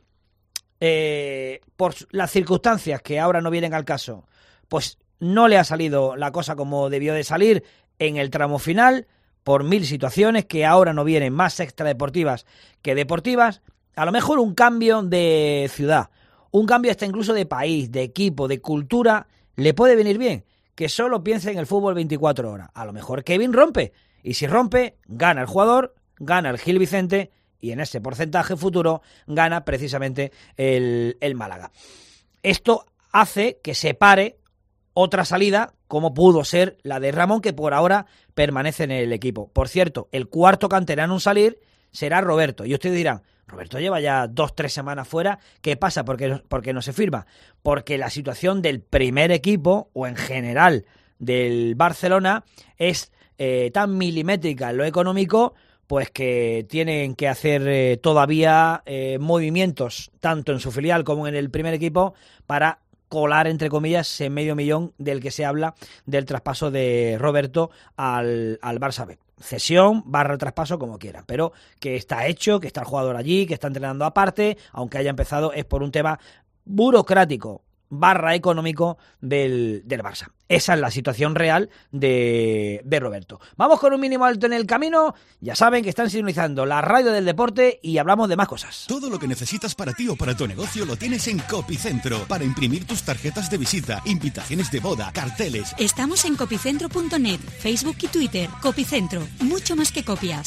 por las circunstancias que ahora no vienen al caso, pues no le ha salido la cosa como debió de salir en el tramo final, por 1000 situaciones que ahora no vienen, más extradeportivas que deportivas. A lo mejor un cambio de ciudad, un cambio hasta incluso de país, de equipo, de cultura, le puede venir bien. Que solo piense en el fútbol 24 horas. A lo mejor Kevin rompe, y si rompe, gana el jugador, gana el Gil Vicente, y en ese porcentaje futuro gana precisamente el Málaga. Esto hace que se pare otra salida, como pudo ser la de Ramón, que por ahora permanece en el equipo. Por cierto, el 4º canterano en salir será Roberto. Y ustedes dirán, Roberto lleva ya 2-3 semanas fuera, ¿qué pasa? ¿Por qué no se firma? Porque la situación del primer equipo, o en general del Barcelona, es tan milimétrica en lo económico, pues que tienen que hacer todavía movimientos, tanto en su filial como en el primer equipo, para colar, entre comillas, ese $500,000 del que se habla del traspaso de Roberto al Barça B. Cesión, traspaso, como quieran, pero que está hecho, que está el jugador allí, que está entrenando aparte, aunque haya empezado, es por un tema burocrático /económico del Barça. Esa es la situación real de Roberto. Vamos con un mínimo alto en el camino. Ya saben que están sintonizando la radio del deporte y hablamos de más cosas. Todo lo que necesitas para ti o para tu negocio lo tienes en Copicentro. Para imprimir tus tarjetas de visita, invitaciones de boda, carteles. Estamos en copicentro.net, Facebook y Twitter. Copicentro, mucho más que copias.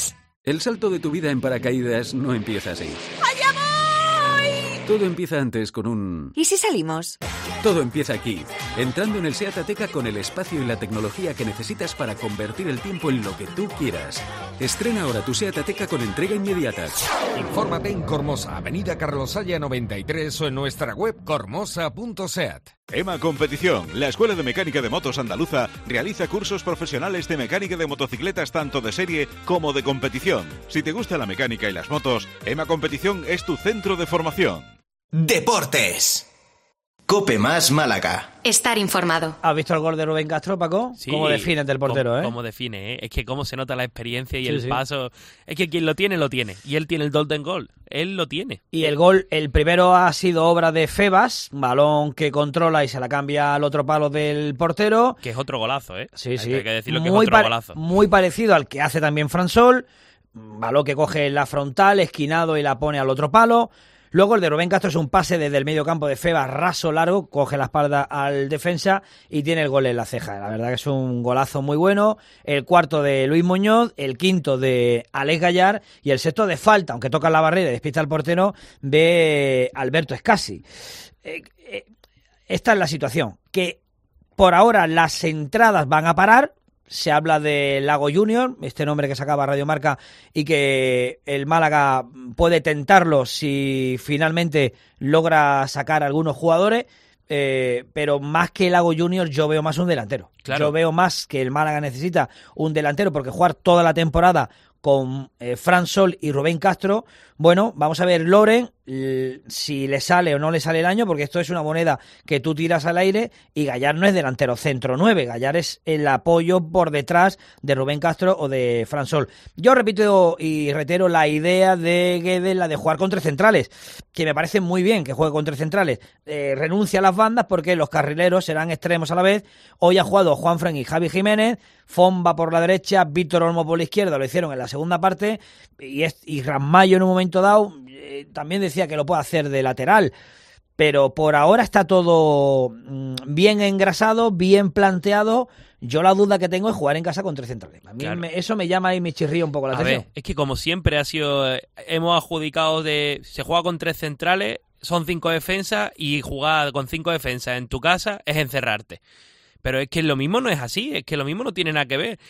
El salto de tu vida en paracaídas no empieza así. ¡Allá voy! Todo empieza antes con un... ¿Y si salimos? Todo empieza aquí, entrando en el SEAT Ateca con el espacio y la tecnología que necesitas para convertir el tiempo en lo que tú quieras. Estrena ahora tu SEAT Ateca con entrega inmediata. Infórmate en Cormosa, Avenida Carlos Haya 93 o en nuestra web cormosa.seat. EMA Competición, la Escuela de Mecánica de Motos Andaluza, realiza cursos profesionales de mecánica de motocicletas tanto de serie como de competición. Si te gusta la mecánica y las motos, EMA Competición es tu centro de formación. Deportes. COPE más Málaga. Estar informado. ¿Has visto el gol de Rubén Castro, Paco? Sí. ¿Cómo define el portero, Cómo define, ¿eh? Es que cómo se nota la experiencia y Sí, el sí. paso. Es que quien lo tiene, lo tiene. Y él tiene el golden goal. Él lo tiene. Y el gol, el primero ha sido obra de Febas, balón que controla y se la cambia al otro palo del portero. Que es otro golazo, ¿eh? Sí, sí. Hay que decirlo que Muy es otro golazo. Muy parecido al que hace también Fransol. Balón que coge la frontal, esquinado y la pone al otro palo. Luego el de Rubén Castro es un pase desde el medio campo de Febas, raso largo, coge la espalda al defensa y tiene el gol en la ceja. La verdad que es un golazo muy bueno. El cuarto de Luis Muñoz, el quinto de Alex Gallar y el sexto de falta, aunque toca la barrera y despista al portero, de Alberto Escasi. Esta es la situación, que por ahora las entradas van a parar. Se habla de Lago Junior, este nombre que sacaba Radio Marca, y que el Málaga puede tentarlo si finalmente logra sacar algunos jugadores, pero más que Lago Junior yo veo más un delantero. Claro. Yo veo más que el Málaga necesita un delantero, porque jugar toda la temporada con Fransol y Rubén Castro, bueno, vamos a ver Loren si le sale o no le sale el año, porque esto es una moneda que tú tiras al aire y Gallar no es delantero centro 9, Gallar es el apoyo por detrás de Rubén Castro o de Fransol. Yo repito y reitero la idea de Guedes, la de jugar con tres centrales, que me parece muy bien que juegue con tres centrales. Renuncia a las bandas porque los carrileros serán extremos a la vez. Hoy ha jugado Juanfran y Javi Jiménez, Fomba por la derecha, Víctor Olmo por la izquierda, lo hicieron en la segunda parte, y Ramallo en un momento dado también decía que lo puede hacer de lateral, pero por ahora está todo bien engrasado, bien planteado. Yo la duda que tengo es jugar en casa con tres centrales. A mí Claro. eso me llama y me chirría un poco la A atención. ver, es que como siempre ha sido, hemos adjudicado se juega con tres centrales, son 5 defensas, y jugar con 5 defensas en tu casa es encerrarte. Pero es que lo mismo no es así, es que lo mismo no tiene nada que ver.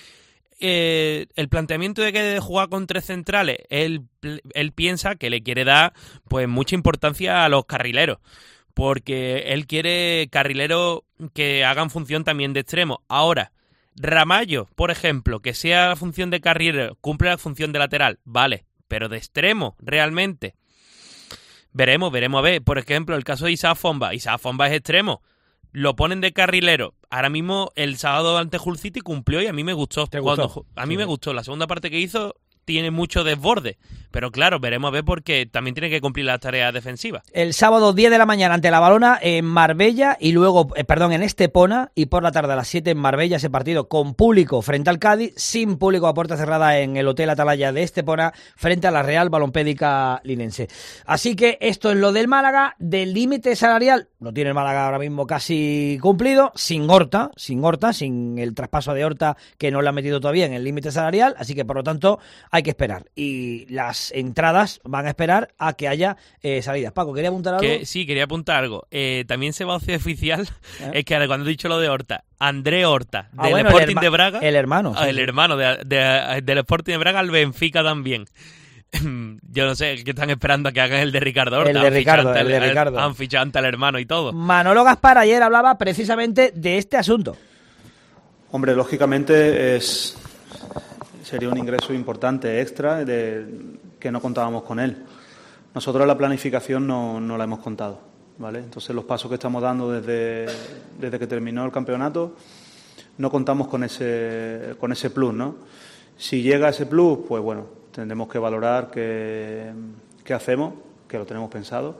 El planteamiento de que de jugar con tres centrales, él piensa que le quiere dar pues mucha importancia a los carrileros, porque él quiere carrileros que hagan función también de extremo. Ahora, Ramallo, por ejemplo, que sea la función de carrilero, cumple la función de lateral, vale, pero de extremo, realmente. Veremos a ver. Por ejemplo, el caso de Isaac Fomba. Isaac Fomba es extremo. Lo ponen de carrilero. Ahora mismo, el sábado ante Hull City cumplió y a mí me gustó. ¿Te gustó? A mí me gustó. La segunda parte que hizo tiene mucho desborde. Pero claro, veremos a ver, porque también tiene que cumplir las tareas defensivas. El sábado 10 de la mañana ante la Balona en Marbella y luego, en Estepona, y por la tarde a las 7 en Marbella, ese partido con público frente al Cádiz, sin público a puerta cerrada en el Hotel Atalaya de Estepona frente a la Real Balompédica Linense. Así que esto es lo del Málaga. Del límite salarial lo tiene el Málaga ahora mismo casi cumplido, sin Horta, sin el traspaso de Horta, que no lo ha metido todavía en el límite salarial, así que por lo tanto hay que esperar. Y las entradas van a esperar a que haya salidas. Paco, ¿quería apuntar algo? Sí, quería apuntar algo. También se va a hacer oficial, es que ahora, cuando he dicho lo de Horta, André Horta, del Sporting de Braga. El hermano. El hermano del Sporting de Braga al Benfica también. Yo no sé, que están esperando a que hagan el de Ricardo Horta. El de Ricardo. Han fichado ante el hermano y todo. Manolo Gaspar ayer hablaba precisamente de este asunto. Hombre, lógicamente sería un ingreso importante, extra, que no contábamos con él. Nosotros la planificación no la hemos contado, ¿vale? Entonces los pasos que estamos dando desde que terminó el campeonato no contamos con ese plus, ¿no? Si llega ese plus, pues bueno, tendremos que valorar qué hacemos, que lo tenemos pensado,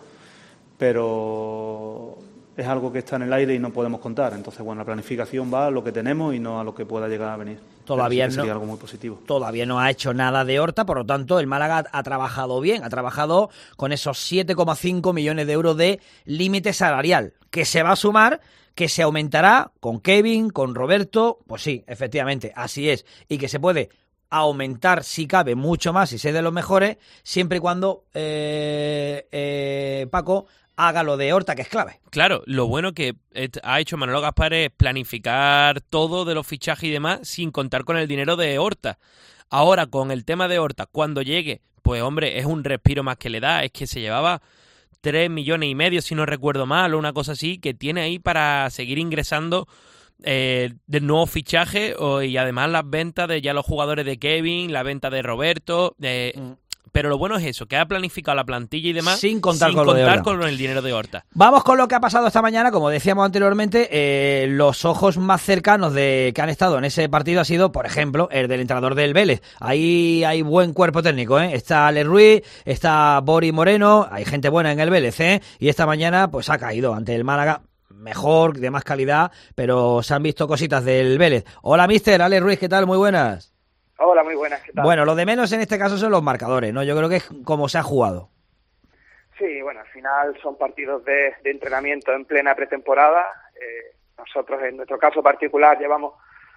pero es algo que está en el aire y no podemos contar. Entonces, bueno, la planificación va a lo que tenemos y no a lo que pueda llegar a venir. Todavía Pero sí que no. sería algo muy positivo. Todavía no ha hecho nada de Horta, por lo tanto, el Málaga ha trabajado bien, ha trabajado con esos 7,5 millones de euros de límite salarial, que se va a sumar, que se aumentará con Kevin, con Roberto, pues sí, efectivamente, así es, y que se puede aumentar, si cabe, mucho más y ser de los mejores, siempre y cuando Paco haga lo de Horta, que es clave. Claro, lo bueno que ha hecho Manolo Gaspar es planificar todo de los fichajes y demás sin contar con el dinero de Horta. Ahora, con el tema de Horta, cuando llegue, pues hombre, es un respiro más que le da. Es que se llevaba 3,5 millones, si no recuerdo mal, o una cosa así, que tiene ahí para seguir ingresando de nuevos fichajes y además las ventas de ya los jugadores de Kevin, la venta de Roberto... Pero lo bueno es eso, que ha planificado la plantilla y demás sin contar con el dinero de Horta. Vamos con lo que ha pasado esta mañana. Como decíamos anteriormente, los ojos más cercanos que han estado en ese partido ha sido, por ejemplo, el del entrenador del Vélez. Ahí hay buen cuerpo técnico, ¿eh? Está Ale Ruiz, está Bori Moreno, hay gente buena en el Vélez, ¿eh? Y esta mañana pues ha caído ante el Málaga, mejor, de más calidad, pero se han visto cositas del Vélez. Hola, mister, Ale Ruiz, ¿qué tal? Muy buenas. Hola, muy buenas, ¿qué tal? Bueno, lo de menos en este caso son los marcadores, ¿no? Yo creo que es como se ha jugado. Sí, bueno, al final son partidos de entrenamiento en plena pretemporada. Nosotros, en nuestro caso particular, llevamos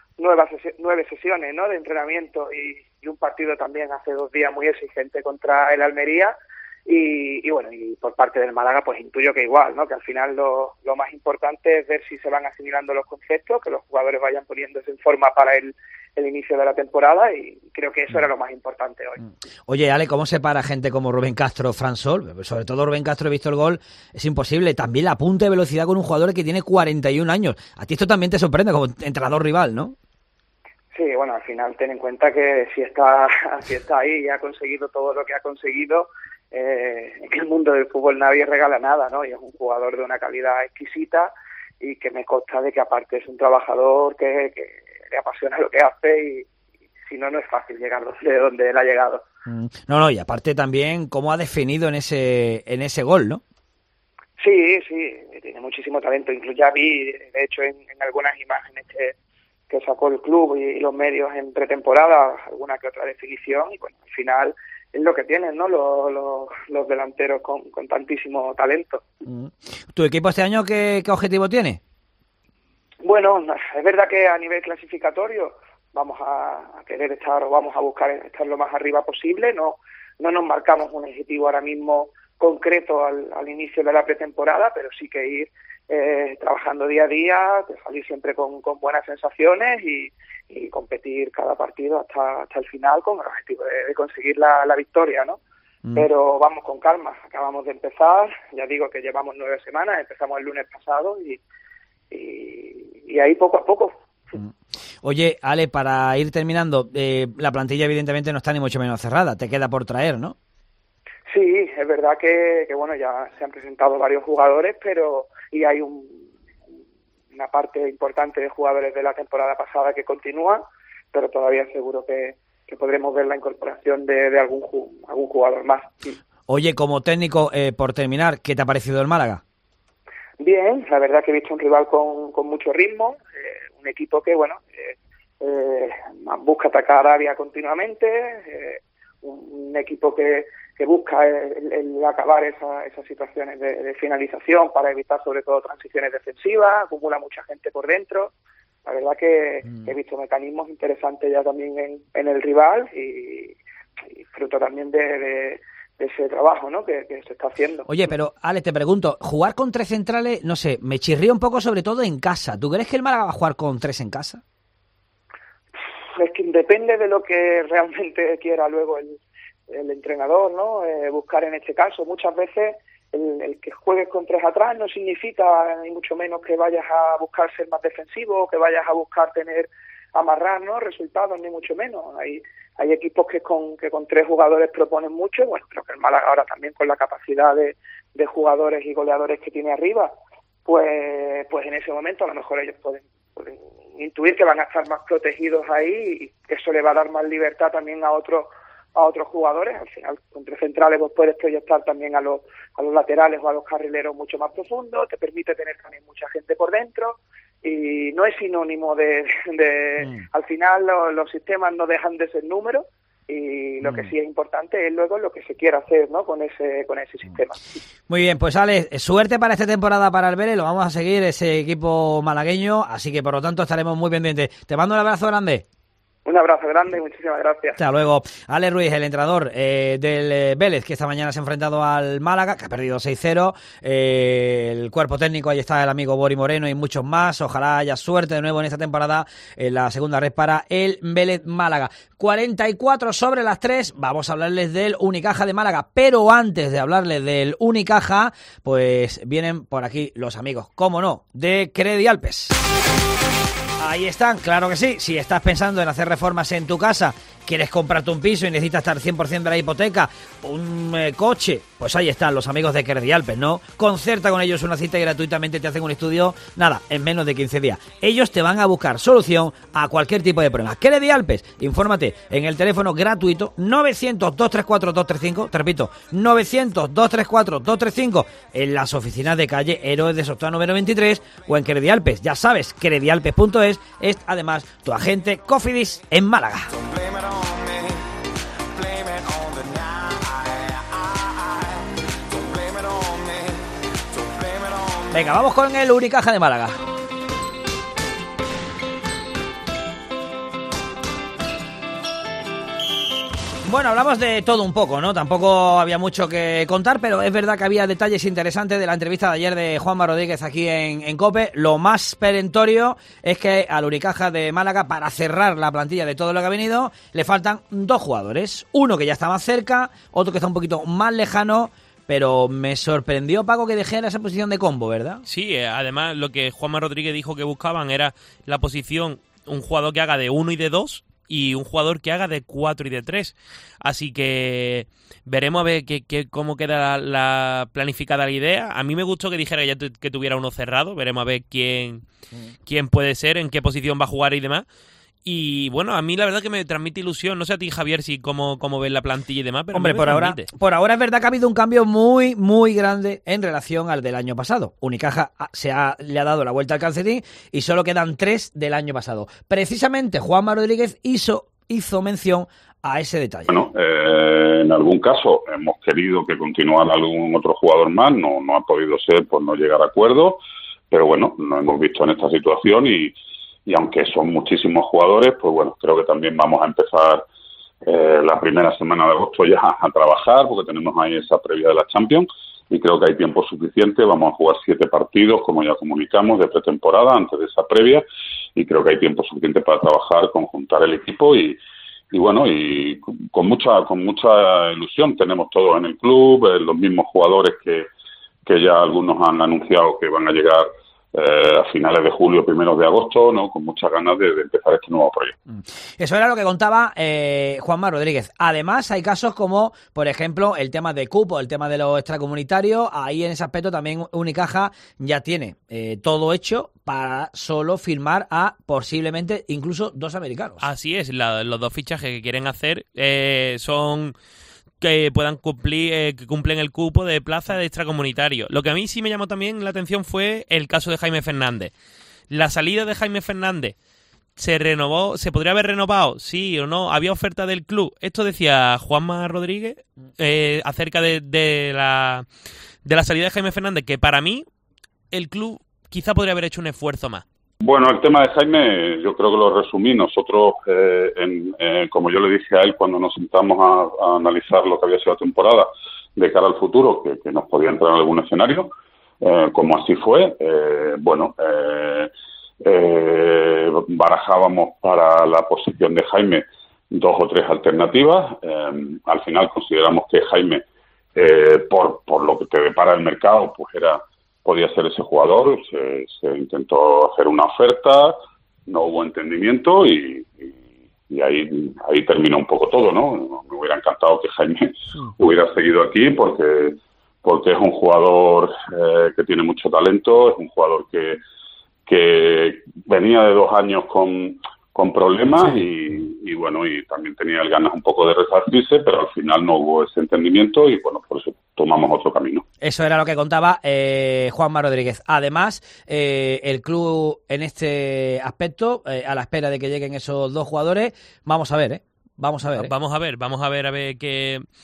9 sesiones, ¿no?, de entrenamiento y un partido también hace 2 días muy exigente contra el Almería. Y bueno, y por parte del Málaga, pues intuyo que igual, ¿no? Que al final lo más importante es ver si se van asimilando los conceptos, que los jugadores vayan poniéndose en forma para el inicio de la temporada, y creo que eso era lo más importante hoy. Oye, Ale, ¿cómo se para gente como Rubén Castro, Fran Sol? Sobre todo Rubén Castro, he visto el gol, es imposible. También la punta de velocidad con un jugador que tiene 41 años. A ti esto también te sorprende como entrenador rival, ¿no? Sí, bueno, al final ten en cuenta que si está ahí y ha conseguido todo lo que ha conseguido, en el mundo del fútbol nadie regala nada, ¿no? Y es un jugador de una calidad exquisita y que me consta de que aparte es un trabajador que le apasiona lo que hace y si no, no es fácil llegar de donde él ha llegado. No, y aparte también cómo ha definido en ese gol, ¿no? Sí, tiene muchísimo talento. Incluso ya vi, de hecho, en algunas imágenes que sacó el club y los medios en pretemporada, alguna que otra definición, y bueno, al final es lo que tienen, ¿no?, los delanteros con tantísimo talento. ¿Tu equipo este año qué objetivo tiene? Bueno, es verdad que a nivel clasificatorio vamos a querer estar, o vamos a buscar estar lo más arriba posible. No nos marcamos un objetivo ahora mismo concreto al inicio de la pretemporada, pero sí que ir trabajando día a día, salir siempre con buenas sensaciones y competir cada partido hasta el final con el objetivo de conseguir la victoria, ¿no? Pero vamos con calma, acabamos de empezar, ya digo que llevamos 9 semanas, empezamos el lunes pasado y ahí poco a poco. Oye, Ale, para ir terminando, la plantilla evidentemente no está ni mucho menos cerrada, te queda por traer, ¿no? Sí, es verdad que bueno, ya se han presentado varios jugadores, y hay una parte importante de jugadores de la temporada pasada que continúan, pero todavía seguro que podremos ver la incorporación de algún jugador más. Oye, como técnico, por terminar, ¿qué te ha parecido el Málaga? Bien, la verdad que he visto un rival con mucho ritmo, un equipo que, bueno, busca atacar área continuamente, un equipo que busca el acabar esas situaciones de finalización para evitar sobre todo transiciones defensivas, acumula mucha gente por dentro. La verdad que he visto mecanismos interesantes ya también en el rival y fruto también de ese trabajo, ¿no?, que se está haciendo. Oye, pero Ale, te pregunto, jugar con 3 centrales, no sé, me chirría un poco sobre todo en casa. ¿Tú crees que el Málaga va a jugar con 3 en casa? Es que depende de lo que realmente quiera luego el entrenador, ¿no? Buscar en este caso. Muchas veces el que juegues con 3 atrás no significa ni mucho menos que vayas a buscar ser más defensivo o que vayas a buscar amarrar, ¿no?, resultados, ni mucho menos. Hay equipos que con 3 jugadores proponen mucho. Bueno, creo que el Málaga ahora también, con la capacidad de jugadores y goleadores que tiene arriba, pues en ese momento a lo mejor ellos pueden intuir que van a estar más protegidos ahí y eso le va a dar más libertad también a otros jugadores. Al final, con 3 centrales pues puedes proyectar también a los laterales o a los carrileros mucho más profundos, te permite tener también mucha gente por dentro y no es sinónimo de al final los sistemas no dejan de ser números y lo que sí es importante es luego lo que se quiera hacer, ¿no?, con ese sistema. Muy bien, pues Ale, suerte para esta temporada para el Vélez, lo vamos a seguir, ese equipo malagueño, así que por lo tanto estaremos muy pendientes. Te mando un abrazo grande. Un abrazo grande y muchísimas gracias. Hasta luego. Ale Ruiz, el entrenador del Vélez, que esta mañana se ha enfrentado al Málaga, que ha perdido 6-0. El cuerpo técnico, ahí está el amigo Bori Moreno y muchos más. Ojalá haya suerte de nuevo en esta temporada en la segunda red para el Vélez Málaga. 44 sobre las 3. Vamos a hablarles del Unicaja de Málaga. Pero antes de hablarles del Unicaja, pues vienen por aquí los amigos, cómo no, de Credi Alpes. Ahí están, claro que sí. Si estás pensando en hacer reformas en tu casa, quieres comprarte un piso y necesitas estar 100% de la hipoteca, un coche, pues ahí están los amigos de Credi Alpes, ¿no? Concerta con ellos una cita y gratuitamente te hacen un estudio, nada, en menos de 15 días. Ellos te van a buscar solución a cualquier tipo de problema. Credi Alpes, infórmate en el teléfono gratuito 900-234-235, te repito, 900-234-235 en las oficinas de calle Héroes de Sostá número 23 o en Credi Alpes. Ya sabes, credialpes.es es además tu agente Cofidis en Málaga. Venga, vamos con el Unicaja de Málaga. Bueno, hablamos de todo un poco, ¿no? Tampoco había mucho que contar, pero es verdad que había detalles interesantes de la entrevista de ayer de Juanma Rodríguez aquí en COPE. Lo más perentorio es que al Unicaja de Málaga, para cerrar la plantilla de todo lo que ha venido, le faltan 2 jugadores. Uno que ya está más cerca, otro que está un poquito más lejano, pero me sorprendió, Paco, que dejara esa posición de combo, ¿verdad? Sí, además lo que Juanma Rodríguez dijo que buscaban era la posición, un jugador que haga de 1 y de 2, y un jugador que haga de 4 y de 3. Así que veremos a ver cómo queda la planificada la idea. A mí me gustó que dijera ya que tuviera uno cerrado. Veremos a ver quién puede ser, en qué posición va a jugar y demás. Y bueno, a mí la verdad que me transmite ilusión. No sé a ti, Javier, si cómo ves la plantilla y demás, pero hombre, por ahora es verdad que ha habido un cambio muy, muy grande en relación al del año pasado. Unicaja le ha dado la vuelta al calcetín y solo quedan 3 del año pasado. Precisamente Juanma Rodríguez hizo mención a ese detalle. Bueno, en algún caso hemos querido que continuara algún otro jugador más, no ha podido ser por no llegar a acuerdo, pero bueno, nos hemos visto en esta situación y aunque son muchísimos jugadores, pues bueno, creo que también vamos a empezar la primera semana de agosto ya a trabajar, porque tenemos ahí esa previa de la Champions, y creo que hay tiempo suficiente. Vamos a jugar 7 partidos, como ya comunicamos, de pretemporada, antes de esa previa, y creo que hay tiempo suficiente para trabajar, conjuntar el equipo y bueno, y con mucha ilusión. Tenemos todos en el club, los mismos jugadores que ya algunos han anunciado que van a llegar a finales de julio, primeros de agosto, ¿no? Con muchas ganas de empezar este nuevo proyecto. Eso era lo que contaba Juanma Rodríguez. Además, hay casos como, por ejemplo, el tema de cupo, el tema de los extracomunitarios. Ahí en ese aspecto también Unicaja ya tiene todo hecho para solo firmar a posiblemente incluso 2 americanos. Así es, los 2 fichajes que quieren hacer son que puedan cumplir, que cumplen el cupo de plaza de extracomunitario. Lo que a mí sí me llamó también la atención fue el caso de Jaime Fernández. La salida de Jaime Fernández, ¿se podría haber renovado? Sí o no, había oferta del club. Esto decía Juanma Rodríguez acerca de la salida de Jaime Fernández, que para mí el club quizá podría haber hecho un esfuerzo más. Bueno, el tema de Jaime yo creo que lo resumí. Nosotros, como yo le dije a él cuando nos sentamos a analizar lo que había sido la temporada de cara al futuro, que nos podía entrar en algún escenario, como así fue, barajábamos para la posición de Jaime 2 o 3 alternativas. Al final consideramos que Jaime, por lo que te depara el mercado, pues podía ser ese jugador. Se intentó hacer una oferta, no hubo entendimiento y ahí terminó un poco todo, ¿no? Me hubiera encantado que Jaime hubiera seguido aquí porque es un jugador que tiene mucho talento, es un jugador que venía de 2 años con problemas y bueno, y también tenía ganas un poco de resarcirse, pero al final no hubo ese entendimiento y bueno, por eso tomamos otro camino. Eso era lo que contaba Juanma Rodríguez. Además, el club en este aspecto, a la espera de que lleguen esos 2 jugadores, vamos a ver. Vamos a ver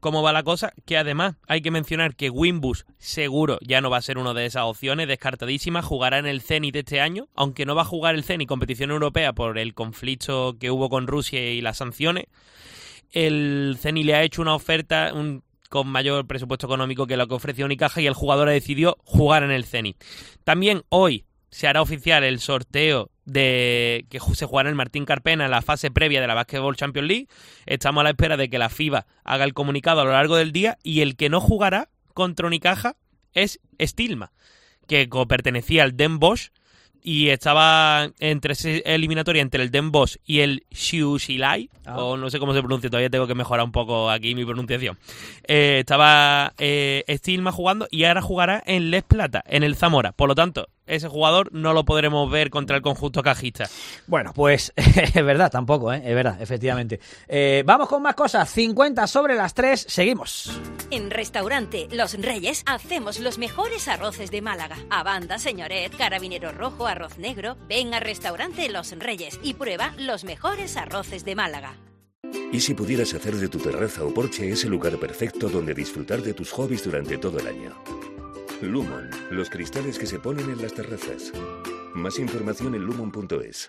cómo va la cosa, que además hay que mencionar que Winbus seguro ya no va a ser una de esas opciones, descartadísima, jugará en el Zenit este año, aunque no va a jugar el Zenit competición europea por el conflicto que hubo con Rusia y las sanciones. El Zenit le ha hecho una oferta con mayor presupuesto económico que lo que ofreció Unicaja y el jugador decidió jugar en el Zenit. También hoy se hará oficial el sorteo de que se jugará el Martín Carpena en la fase previa de la Basketball Champions League. Estamos a la espera de que la FIBA haga el comunicado a lo largo del día y el que no jugará contra Unicaja es Stilma, que pertenecía al Den Bosch y estaba entre esa eliminatoria entre el Den Bosch y el Xiuxilai, o no sé cómo se pronuncia, todavía tengo que mejorar un poco aquí mi pronunciación. Estaba Stilma jugando y ahora jugará en Les Plata, en el Zamora. Por lo tanto, ese jugador no lo podremos ver contra el conjunto cajista. Bueno, pues es verdad, tampoco, es verdad, efectivamente. Vamos con más cosas. 50 sobre las 3, seguimos. En Restaurante Los Reyes hacemos los mejores arroces de Málaga. Abanda, señoret, carabinero rojo, arroz negro. Ven a Restaurante Los Reyes y prueba los mejores arroces de Málaga. ¿Y si pudieras hacer de tu terraza o porche ese lugar perfecto donde disfrutar de tus hobbies durante todo el año? Lumon, los cristales que se ponen en las terrazas. Más información en lumon.es.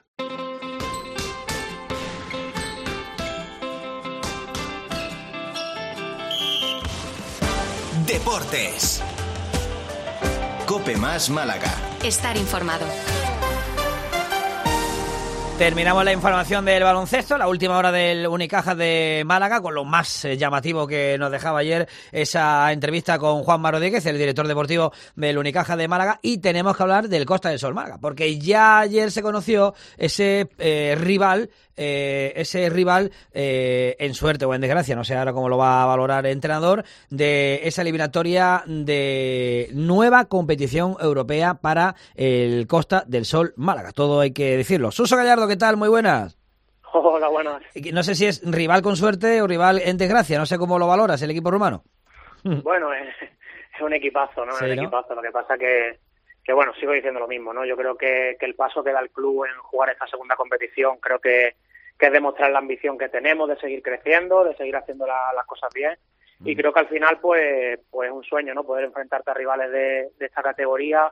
Deportes. Cope Más Málaga. Estar informado. Terminamos la información del baloncesto, la última hora del Unicaja de Málaga, con lo más llamativo que nos dejaba ayer esa entrevista con Juanma Rodríguez, el director deportivo del Unicaja de Málaga, y tenemos que hablar del Costa del Sol Málaga, porque ya ayer se conoció ese rival en suerte o en desgracia, no sé ahora cómo lo va a valorar el entrenador, de esa eliminatoria de nueva competición europea para el Costa del Sol Málaga. Todo hay que decirlo. Suso Gallardo, ¿qué tal? Muy buenas. Hola, buenas. No sé si es rival con suerte o rival en desgracia, no sé cómo lo valoras el equipo rumano. Bueno, es un equipazo, ¿no? Sí, Es un equipazo. Lo que pasa que bueno, sigo diciendo lo mismo, ¿no? Yo creo que el paso que da el club en jugar esta segunda competición, creo que es demostrar la ambición que tenemos de seguir creciendo, de seguir haciendo las cosas bien. Y creo que al final, pues es un sueño, ¿no? Poder enfrentarte a rivales de esta categoría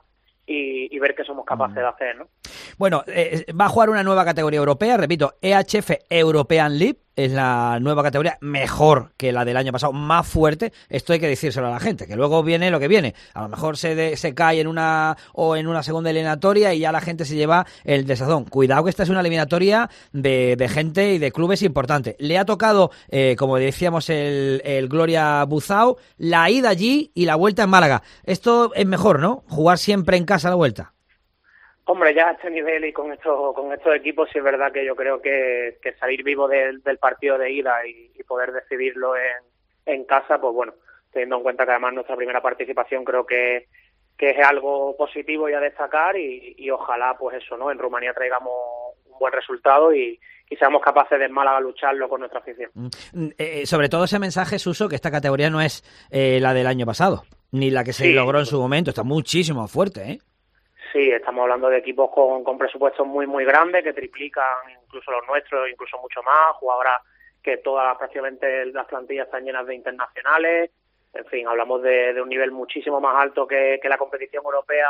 y ver qué somos capaces de hacer, ¿no? Bueno, va a jugar una nueva categoría europea, repito, EHF European League, es la nueva categoría, mejor que la del año pasado, más fuerte. Esto hay que decírselo a la gente, que luego viene lo que viene. A lo mejor se cae en una segunda eliminatoria y ya la gente se lleva el desazón. Cuidado que esta es una eliminatoria de gente y de clubes importantes. Le ha tocado, como decíamos, el Gloria Buzao, la ida allí y la vuelta en Málaga. Esto es mejor, ¿no? Jugar siempre en casa la vuelta. Hombre, ya a este nivel y con estos equipos sí es verdad que yo creo que salir vivo del partido de ida y poder decidirlo en casa, pues bueno, teniendo en cuenta que además nuestra primera participación creo que es algo positivo y a destacar y ojalá pues eso, ¿no? En Rumanía traigamos un buen resultado y seamos capaces de en Málaga lucharlo con nuestra afición. Sobre todo ese mensaje, Suso, que esta categoría no es la del año pasado, ni la que se logró en su momento, está muchísimo fuerte, ¿eh? Sí, estamos hablando de equipos con presupuestos muy, muy grandes, que triplican incluso los nuestros, incluso mucho más, jugadoras que prácticamente las plantillas están llenas de internacionales, en fin, hablamos de un nivel muchísimo más alto que la competición europea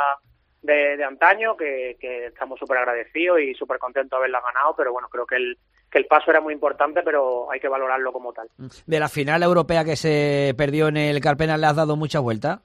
de antaño, que estamos súper agradecidos y súper contentos de haberla ganado, pero bueno, creo que el paso era muy importante, pero hay que valorarlo como tal. ¿De la final europea que se perdió en el Carpena le has dado mucha vuelta?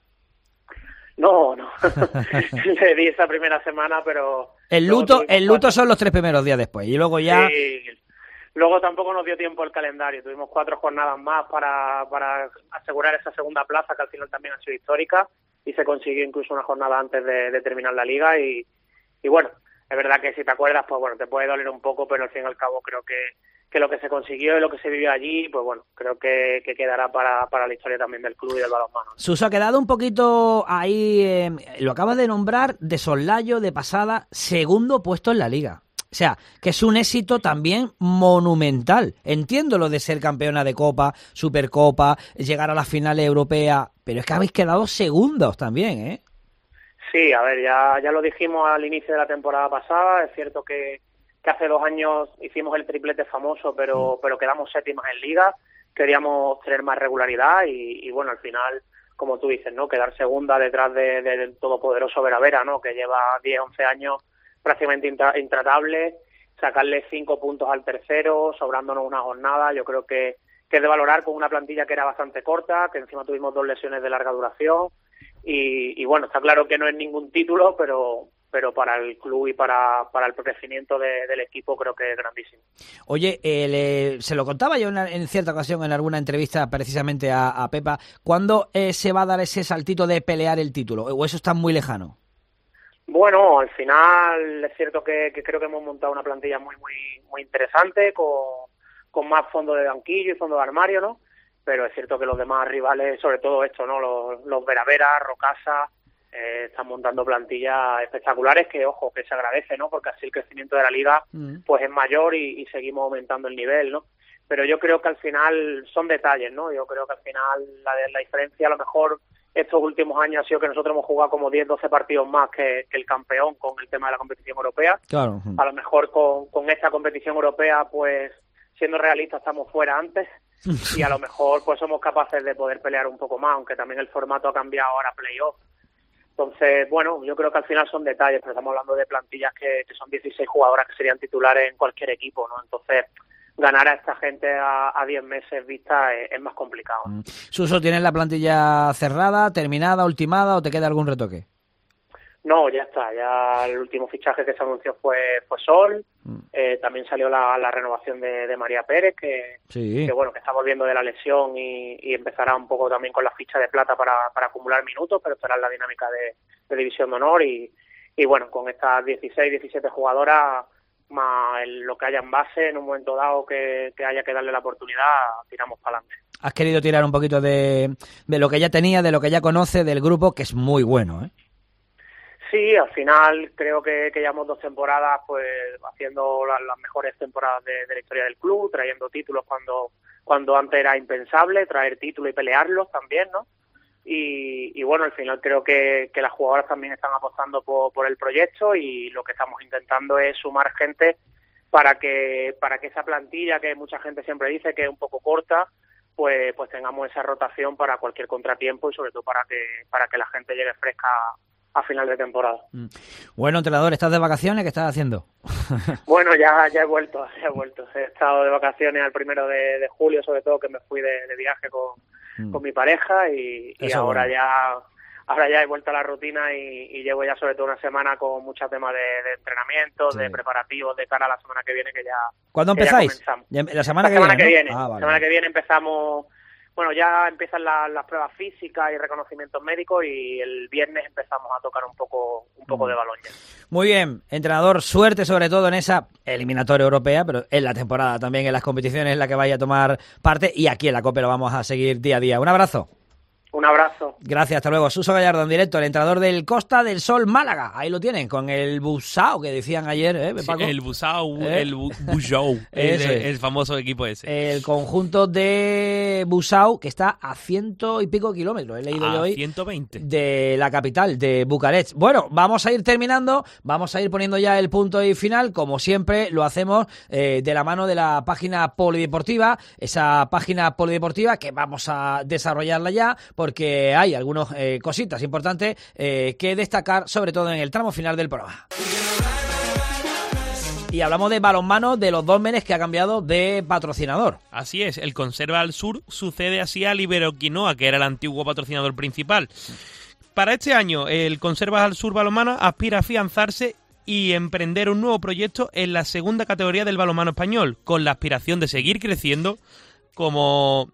No. Le di esa primera semana, pero... El luto son los 3 primeros días después, y luego ya... Sí. Luego tampoco nos dio tiempo el calendario. Tuvimos 4 jornadas más para asegurar esa segunda plaza, que al final también ha sido histórica, y se consiguió incluso una jornada antes de terminar la liga. Y bueno, es verdad que si te acuerdas, pues bueno, te puede doler un poco, pero al fin y al cabo creo que lo que se consiguió y lo que se vivió allí, pues bueno, creo que quedará para la historia también del club y del balonmano. Suso, ha quedado un poquito ahí, lo acabas de nombrar, de soslayo, de pasada, segundo puesto en la liga. O sea, que es un éxito también monumental. Entiendo lo de ser campeona de Copa, Supercopa, llegar a las finales europeas, pero es que habéis quedado segundos también, ¿eh? Sí, a ver, ya lo dijimos al inicio de la temporada pasada. Es cierto que hace 2 años hicimos el triplete famoso, pero quedamos séptimas en Liga. queríamos tener más regularidad y bueno, al final, como tú dices, ¿no? Quedar segunda detrás del todopoderoso Veravera, ¿no? Que lleva 10, 11 años prácticamente intratable, sacarle 5 puntos al tercero, sobrándonos una jornada, yo creo que es de valorar con una plantilla que era bastante corta, que encima tuvimos 2 lesiones de larga duración y bueno, está claro que no es ningún título, pero para el club y para el crecimiento del equipo creo que es grandísimo. Oye, se lo contaba yo en cierta ocasión en alguna entrevista precisamente a Pepa, ¿cuándo se va a dar ese saltito de pelear el título? ¿O eso está muy lejano? Bueno, al final es cierto que creo que hemos montado una plantilla muy interesante, con más fondo de banquillo y fondo de armario, ¿no? Pero es cierto que los demás rivales, sobre todo esto, ¿no? Los Veravera, Rocasa, están montando plantillas espectaculares que, ojo, que se agradece, ¿no? Porque así el crecimiento de la liga pues es mayor y seguimos aumentando el nivel, ¿no? Pero yo creo que al final son detalles, ¿no? Yo creo que al final la diferencia a lo mejor estos últimos años ha sido que nosotros hemos jugado como 10, 12 partidos más que el campeón con el tema de la competición europea. Claro. A lo mejor con esta competición europea, pues siendo realistas estamos fuera antes y a lo mejor pues somos capaces de poder pelear un poco más, aunque también el formato ha cambiado ahora a playoff. Entonces, bueno, yo creo que al final son detalles, pero estamos hablando de plantillas que son 16 jugadoras que serían titulares en cualquier equipo, ¿no? Entonces, ganar a esta gente a 10 meses vista es más complicado. Suso, ¿tienes la plantilla cerrada, terminada, ultimada o te queda algún retoque? No, ya está. Ya el último fichaje que se anunció fue Sol. También salió la renovación de María Pérez, que bueno, que está volviendo de la lesión y empezará un poco también con la ficha de plata para acumular minutos, pero estará en la dinámica de División de Honor y bueno, con estas 16, 17 jugadoras más lo que haya en base, en un momento dado que haya que darle la oportunidad, tiramos para adelante. Has querido tirar un poquito de lo que ya tenía, de lo que ya conoce del grupo, que es muy bueno, ¿eh? Sí, al final creo que llevamos 2 temporadas pues haciendo las mejores temporadas de la historia del club, trayendo títulos cuando antes era impensable, traer títulos y pelearlos también, ¿no? Y bueno, al final creo que las jugadoras también están apostando por el proyecto y lo que estamos intentando es sumar gente para que esa plantilla que mucha gente siempre dice que es un poco corta, pues tengamos esa rotación para cualquier contratiempo y sobre todo para que la gente llegue fresca a final de temporada. Bueno, entrenador, ¿estás de vacaciones? ¿Qué estás haciendo? Bueno, ya he vuelto. He estado de vacaciones al 1 de julio, sobre todo que me fui de viaje con mi pareja y ahora ya he vuelto a la rutina y llevo ya sobre todo una semana con muchos temas de entrenamiento, de preparativos de cara a la semana que viene que ya... ¿Cuándo empezáis? La semana que viene. ¿No? La semana que viene empezamos... Bueno, ya empiezan las pruebas físicas y reconocimientos médicos y el viernes empezamos a tocar un poco de balón ya. Muy bien, entrenador, suerte sobre todo en esa eliminatoria europea, pero en la temporada también, en las competiciones en las que vaya a tomar parte y aquí en la COPE lo vamos a seguir día a día. Un abrazo. Un abrazo. Gracias, hasta luego. Suso Gallardo en directo, el entrenador del Costa del Sol Málaga. Ahí lo tienen, con el Busao que decían ayer, Paco. Sí, el Busao, el Busao, el famoso equipo ese. El conjunto de Busao que está a 100 y pico kilómetros, he leído yo hoy. 120. De la capital, de Bucarest. Bueno, vamos a ir terminando, vamos a ir poniendo ya el punto y final, como siempre lo hacemos de la mano de la página polideportiva, esa página polideportiva que vamos a desarrollarla ya, porque hay algunas cositas importantes que destacar, sobre todo en el tramo final del programa. Y hablamos de balonmano de los Dólmenes, que ha cambiado de patrocinador. Así es, el Conserva al Sur sucede así al Iberoquinoa, que era el antiguo patrocinador principal. Para este año, el Conserva al Sur Balonmano aspira a afianzarse y emprender un nuevo proyecto en la segunda categoría del balonmano español, con la aspiración de seguir creciendo como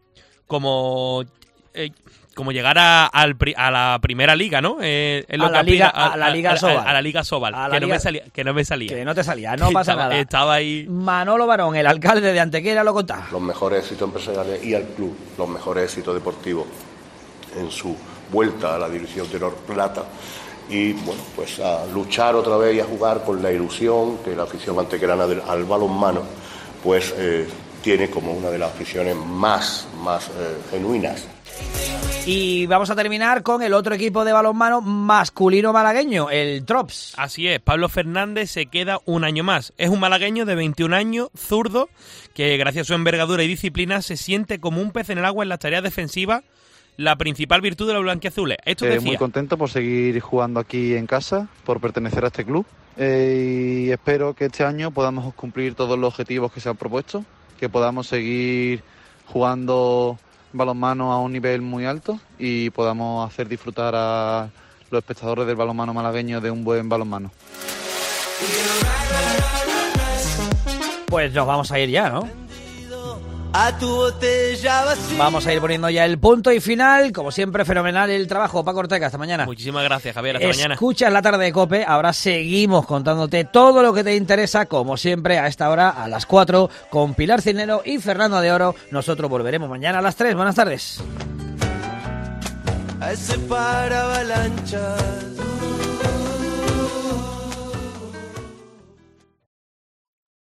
llegar a la primera liga, ¿no? A la Liga Sobal. A la Liga Sobal, que no me salía. Que no te salía, no pasa nada. Estaba ahí. Manolo Barón, el alcalde de Antequera, lo contaba. Los mejores éxitos empresariales y al club, los mejores éxitos deportivos en su vuelta a la División de Honor Plata. Y bueno, pues a luchar otra vez y a jugar con la ilusión que la afición antequerana al balonmano pues tiene como una de las aficiones más genuinas. Y vamos a terminar con el otro equipo de balonmano masculino malagueño, el Trops. Así es, Pablo Fernández se queda un año más. Es un malagueño de 21 años, zurdo, que gracias a su envergadura y disciplina se siente como un pez en el agua en las tareas defensivas, la principal virtud de los blanquiazules. Esto decía. Muy contento por seguir jugando aquí en casa, por pertenecer a este club. Y espero que este año podamos cumplir todos los objetivos que se han propuesto, que podamos seguir jugando balonmano a un nivel muy alto y podamos hacer disfrutar a los espectadores del balonmano malagueño de un buen balonmano. Pues nos vamos a ir ya, ¿no? Vamos a ir poniendo ya el punto y final. Como siempre, fenomenal el trabajo. Paco Ortega, hasta mañana. Muchísimas gracias, Javier. Hasta mañana. Escuchas la tarde de COPE. Ahora seguimos contándote todo lo que te interesa, como siempre, a esta hora, a las 4, con Pilar Cinero y Fernando de Oro. Nosotros volveremos mañana a las 3. Buenas tardes. A ese para avalanchas